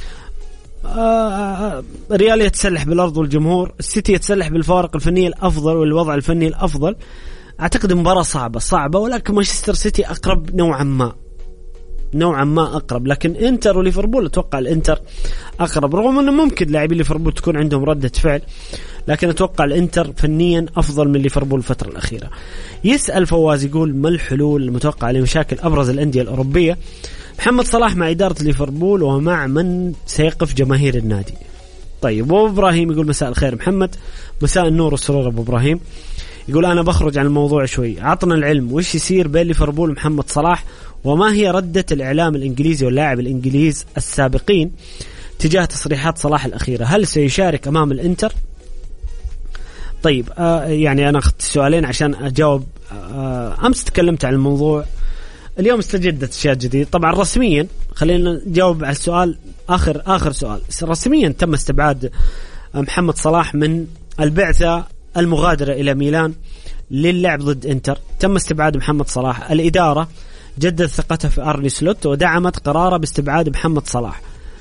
ريال يتسلح بالأرض والجمهور، السيتي يتسلح بالفوارق الفنية الأفضل والوضع الفني الأفضل. أعتقد مباراة صعبة، ولكن مانشستر سيتي أقرب نوعا ما أقرب. لكن إنتر وليفربول أتوقع الإنتر أقرب، رغم أنه ممكن لاعبي ليفربول تكون عندهم ردة فعل، لكن أتوقع الإنتر فنيا أفضل من ليفربول الفترة الأخيرة. يسأل فواز يقول ما الحلول المتوقعة لمشاكل أبرز الأندية الأوروبية؟ محمد صلاح مع إدارة ليفربول ومع من سيقف جماهير النادي. طيب، وأبو إبراهيم يقول مساء الخير محمد. مساء النور والسرور أبو إبراهيم. يقول أنا بخرج عن الموضوع شوي، عطنا العلم وش يصير بين ليفربول ومحمد صلاح، وما هي ردة الإعلام الإنجليزي واللاعب الإنجليز السابقين تجاه تصريحات صلاح الأخيرة؟ هل سيشارك أمام الإنتر؟ طيب يعني أنا أخذت سؤالين عشان أجاوب. أمس تكلمت عن الموضوع، اليوم استجدت أشياء جديدة. طبعا رسميا خلينا نجاوب على السؤال، آخر سؤال. رسميا تم استبعاد محمد صلاح من البعثة المغادرة إلى ميلان للعب ضد إنتر. تم استبعاد محمد صلاح. الإدارة جدد ثقتها في أرني سلوت ودعمت قراره باستبعاد محمد صلاح.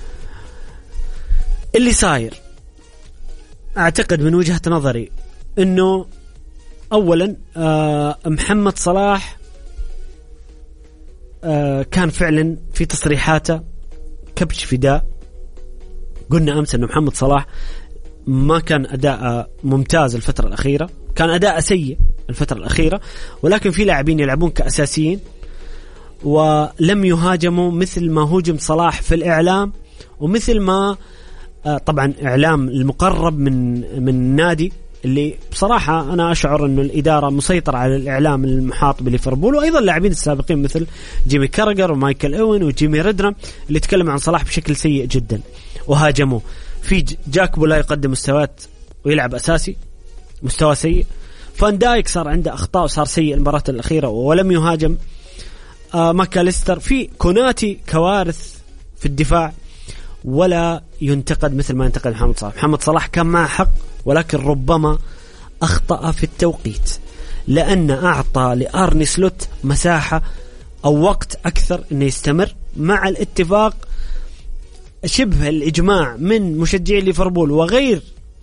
اللي صاير أعتقد من وجهة نظري أنه أولا محمد صلاح كان فعلا في تصريحاته كبش فداء. قلنا أمس أنه محمد صلاح ما كان أداء ممتاز الفترة الأخيرة، كان أداء سيء الفترة الأخيرة، ولكن في لاعبين يلعبون كأساسيين ولم يهاجموا مثل ما هجم صلاح في الإعلام، ومثل ما طبعا إعلام المقرب من النادي، اللي بصراحة أنا أشعر أن الإدارة مسيطرة على الإعلام المحاط بليفربول، وأيضا لاعبين السابقين مثل جيمي كاراغر ومايكل أوين وجيمي ريدرام اللي تكلم عن صلاح بشكل سيء جدا وهاجموه. في جاكبو لا يقدم مستويات ويلعب أساسي، مستوى سيء. فان دايك صار عنده أخطاء وصار سيء المباراة الأخيرة ولم يهاجم. ماكاليستر، في كوناتي كوارث في الدفاع ولا ينتقد مثل ما ينتقد محمد صلاح. محمد صلاح كان معه حق، ولكن ربما أخطأ في التوقيت، لأن أعطى لأرني سلوت مساحة أو وقت أكثر أنه يستمر، مع الاتفاق شبه الإجماع من مشجعي ليفربول وغير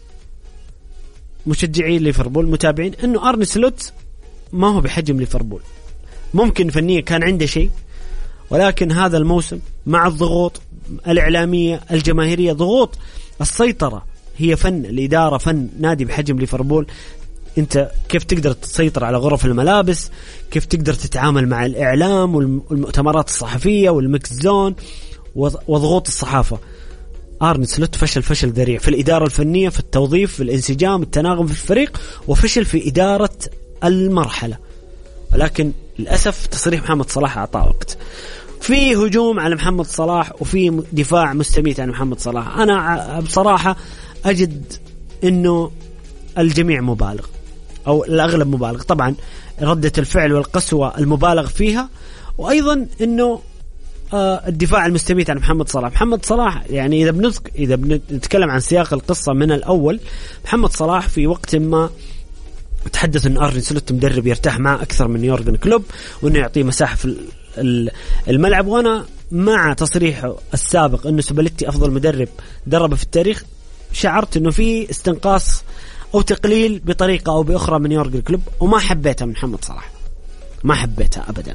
مشجعي ليفربول متابعين أنه أرني سلوت ما هو بحجم ليفربول. ممكن فنيا كان عنده شيء، ولكن هذا الموسم مع الضغوط الإعلامية الجماهيرية، ضغوط السيطرة هي فن الإدارة، فن نادي بحجم ليفربول. أنت كيف تقدر تسيطر على غرف الملابس، كيف تقدر تتعامل مع الإعلام والمؤتمرات الصحفية والميكس زون وضغوط الصحافة. أرني سلوت فشل ذريع في الإدارة الفنية، في التوظيف، في الانسجام، التناغم في الفريق، وفشل في إدارة المرحلة. ولكن للأسف تصريح محمد صلاح أعطاه وقت. في هجوم على محمد صلاح وفي دفاع مستميت عن محمد صلاح. أنا بصراحة أجد أنه الجميع مبالغ أو الأغلب مبالغ. طبعا ردة الفعل والقسوة المبالغ فيها، وأيضا أنه الدفاع المستميت عن محمد صلاح يعني إذا بنتكلم عن سياق القصة من الأول، محمد صلاح في وقت ما تحدث أن أرني سلوت مدرب يرتاح معه أكثر من يورغن كلوب، وأنه يعطيه مساحة في الملعب. وأنا مع تصريحه السابق أنه سباليتي أفضل مدرب درب في التاريخ، شعرت أنه في استنقاص أو تقليل بطريقة أو بأخرى من يورجن كلوب، وما حبيتها من محمد صلاح، ما حبيتها أبدا.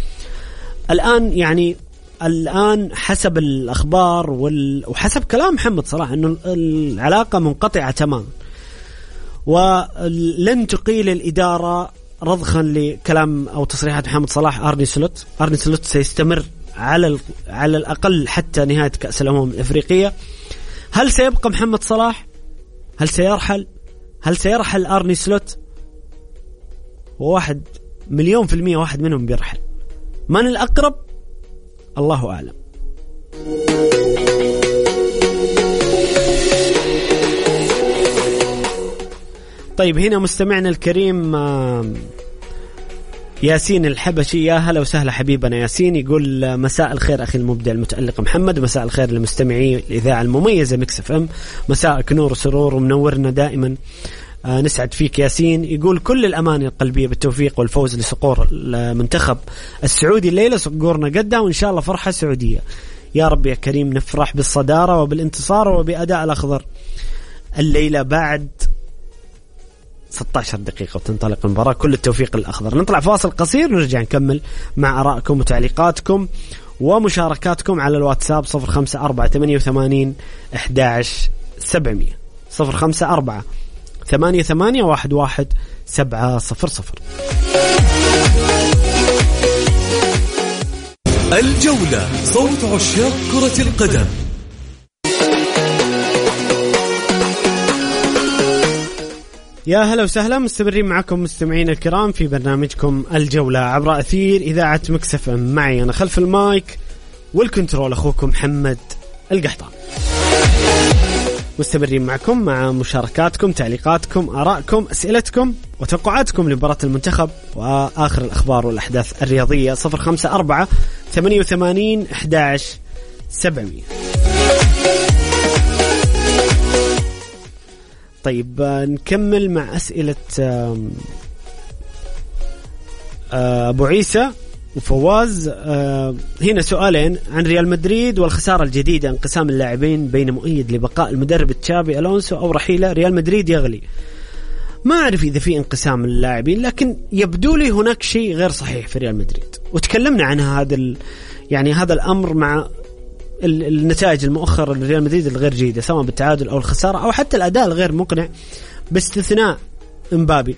الآن حسب الأخبار وحسب كلام محمد صلاح أنه العلاقة منقطعة تماما، ولن تقيل الإدارة رضخا لكلام أو تصريحات محمد صلاح أرني سلوت سيستمر على الأقل حتى نهاية كأس الأمم الأفريقية. هل سيبقى محمد صلاح؟ هل سيرحل أرني سلوت؟ و1,000,000% واحد منهم بيرحل. من الأقرب؟ الله أعلم. طيب هنا مستمعنا الكريم ياسين الحبشي، يا هلا وسهلا حبيبنا ياسين، يقول مساء الخير أخي المبدع المتألق محمد، مساء الخير لمستمعي الإذاعة المميزة ميكس اف ام، مساءك نور وسرور ومنورنا دائما، نسعد فيك ياسين. يقول كل الأماني القلبية بالتوفيق والفوز لصقور المنتخب السعودي الليلة، صقورنا قدها وإن شاء الله فرحة سعودية يا رب يا كريم، نفرح بالصدارة وبالانتصار وبأداء الأخضر الليلة بعد 16 دقيقة وتنطلق المباراة. كل التوفيق الأخضر. نطلع فاصل قصير ونرجع نكمل مع آرائكم وتعليقاتكم ومشاركاتكم على الواتساب 0548811700 0548811700. الجولة، صوت عشاق كرة القدم. يا هلا وسهلا، مستمرين معكم مستمعين الكرام في برنامجكم الجولة عبر أثير إذاعة ميكس اف ام. معي أنا خلف المايك والكنترول أخوكم محمد القحطان. مستمرين معكم مع مشاركاتكم، تعليقاتكم، آرائكم، أسئلتكم وتوقعاتكم لمباراة المنتخب وآخر الأخبار والأحداث الرياضية 0548811700. طيب نكمل مع أسئلة أبو عيسى وفواز. هنا سؤالين عن ريال مدريد والخسارة الجديدة، انقسام اللاعبين بين مؤيد لبقاء المدرب تشابي ألونسو أو رحيله. ريال مدريد يغلي. ما أعرف إذا في انقسام اللاعبين، لكن يبدو لي هناك شيء غير صحيح في ريال مدريد، وتكلمنا عن هذا الأمر مع النتائج المؤخرة لريال مدريد الغير جيدة، سواء بالتعادل أو الخسارة أو حتى الأداء الغير مقنع باستثناء امبابي.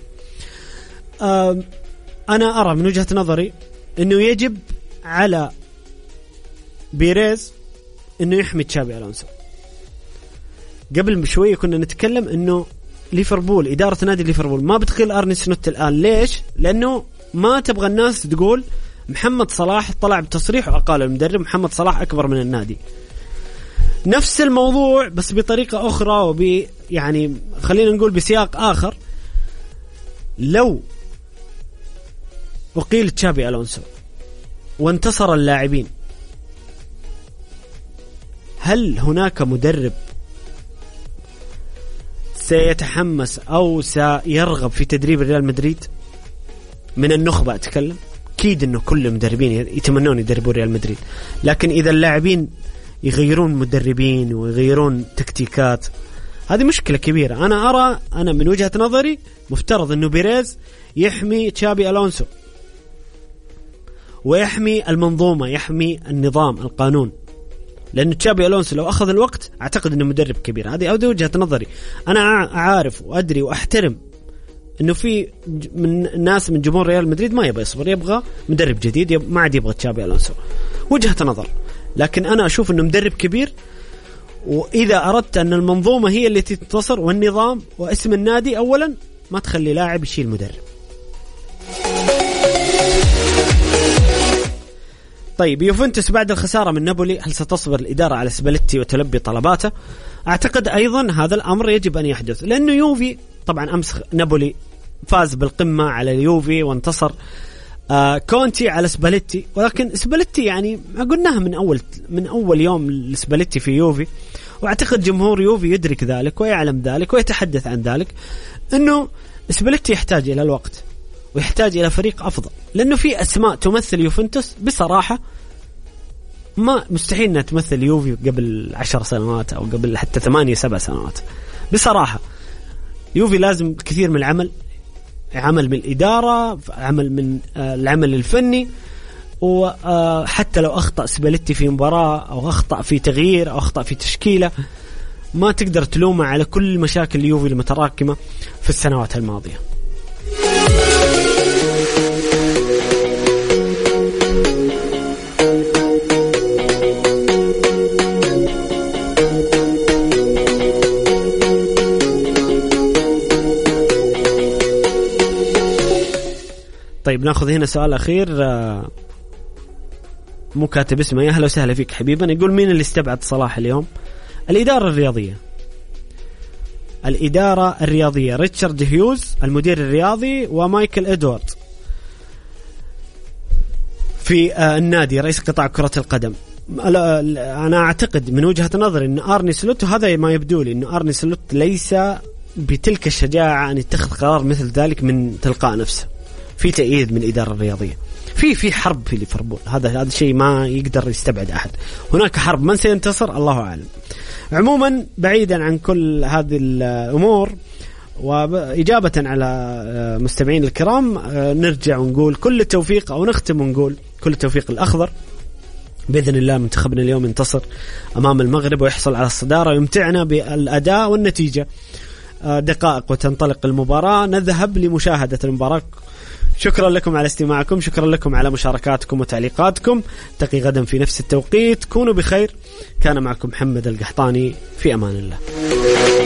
أنا أرى من وجهة نظري أنه يجب على بيريز أنه يحمي تشابي ألونسو. قبل بشوية كنا نتكلم أنه ليفربول، إدارة نادي ليفربول ما بتقيل أرني سلوت الآن. ليش؟ لأنه ما تبغى الناس تقول محمد صلاح طلع بتصريح وقال المدرب محمد صلاح أكبر من النادي. نفس الموضوع بس بطريقة أخرى خلينا نقول بسياق آخر. لو أقيل تشابي ألونسو وانتصر اللاعبين، هل هناك مدرب سيتحمس أو سيرغب في تدريب ريال مدريد من النخبة؟ أتكلم أكيد أنه كل المدربين يتمنون يدربوا ريال مدريد، لكن إذا اللاعبين يغيرون مدربين ويغيرون تكتيكات هذه مشكلة كبيرة. أنا من وجهة نظري مفترض أنه بيريز يحمي تشابي ألونسو ويحمي المنظومة، يحمي النظام، القانون، لأنه تشابي ألونسو لو أخذ الوقت أعتقد أنه مدرب كبير. هذه وجهة نظري. أنا عارف وأدري وأحترم أنه في من ناس من جمهور ريال مدريد ما يبغى يصبر، يبغى مدرب جديد، ما عاد يبغى تشابي ألونسو، وجهة نظر. لكن أنا أشوف أنه مدرب كبير، وإذا أردت أن المنظومة هي التي تنتصر والنظام واسم النادي أولا، ما تخلي لاعب يشيل مدرب. طيب يوفنتوس بعد الخسارة من نابولي، هل ستصبر الإدارة على سباليتي وتلبي طلباته؟ أعتقد أيضا هذا الأمر يجب أن يحدث، لأنه يوفي طبعا أمس نابولي فاز بالقمة على اليوفي وانتصر كونتي على سباليتي، ولكن سباليتي قلناها من أول يوم لسباليتي في يوفي، وأعتقد جمهور يوفي يدرك ذلك ويعلم ذلك ويتحدث عن ذلك، أنه سباليتي يحتاج إلى الوقت ويحتاج إلى فريق أفضل، لأنه في أسماء تمثل يوفنتوس بصراحة ما مستحيل أنها تمثل يوفي قبل 10 سنوات أو قبل حتى 8-7 سنوات بصراحة. يوفي لازم كثير من العمل، عمل من الإدارة، عمل من العمل الفني، وحتى لو أخطأ سباليتي في مباراة أو أخطأ في تغيير أو أخطأ في تشكيلة ما تقدر تلومه على كل مشاكل اليوفي المتراكمة في السنوات الماضية. طيب ناخذ هنا سؤال أخير، مو كاتب اسمه. يا أهلا وسهلا فيك حبيبنا. يقول مين اللي استبعد صلاح اليوم؟ الإدارة الرياضية، ريتشارد هيوز المدير الرياضي، ومايكل إدوارد في النادي رئيس قطاع كرة القدم. أنا أعتقد من وجهة نظري أن أرني سلوت، وهذا ما يبدو لي، أن أرني سلوت ليس بتلك الشجاعة أن يتخذ قرار مثل ذلك من تلقاء نفسه. في تأييد من الإدارة الرياضية، في حرب في ليفربول، هذا شيء ما يقدر يستبعد أحد. هناك حرب، من سينتصر الله أعلم. عموما بعيدا عن كل هذه الأمور وإجابة على مستمعين الكرام، نرجع ونقول كل التوفيق، أو نختم ونقول كل التوفيق الأخضر. بإذن الله منتخبنا اليوم ينتصر أمام المغرب ويحصل على الصدارة ويمتعنا بالأداء والنتيجة. دقائق وتنطلق المباراة، نذهب لمشاهدة المباراة. شكرا لكم على استماعكم، شكرا لكم على مشاركاتكم وتعليقاتكم. تقي غدا في نفس التوقيت، كونوا بخير. كان معكم محمد القحطاني، في أمان الله.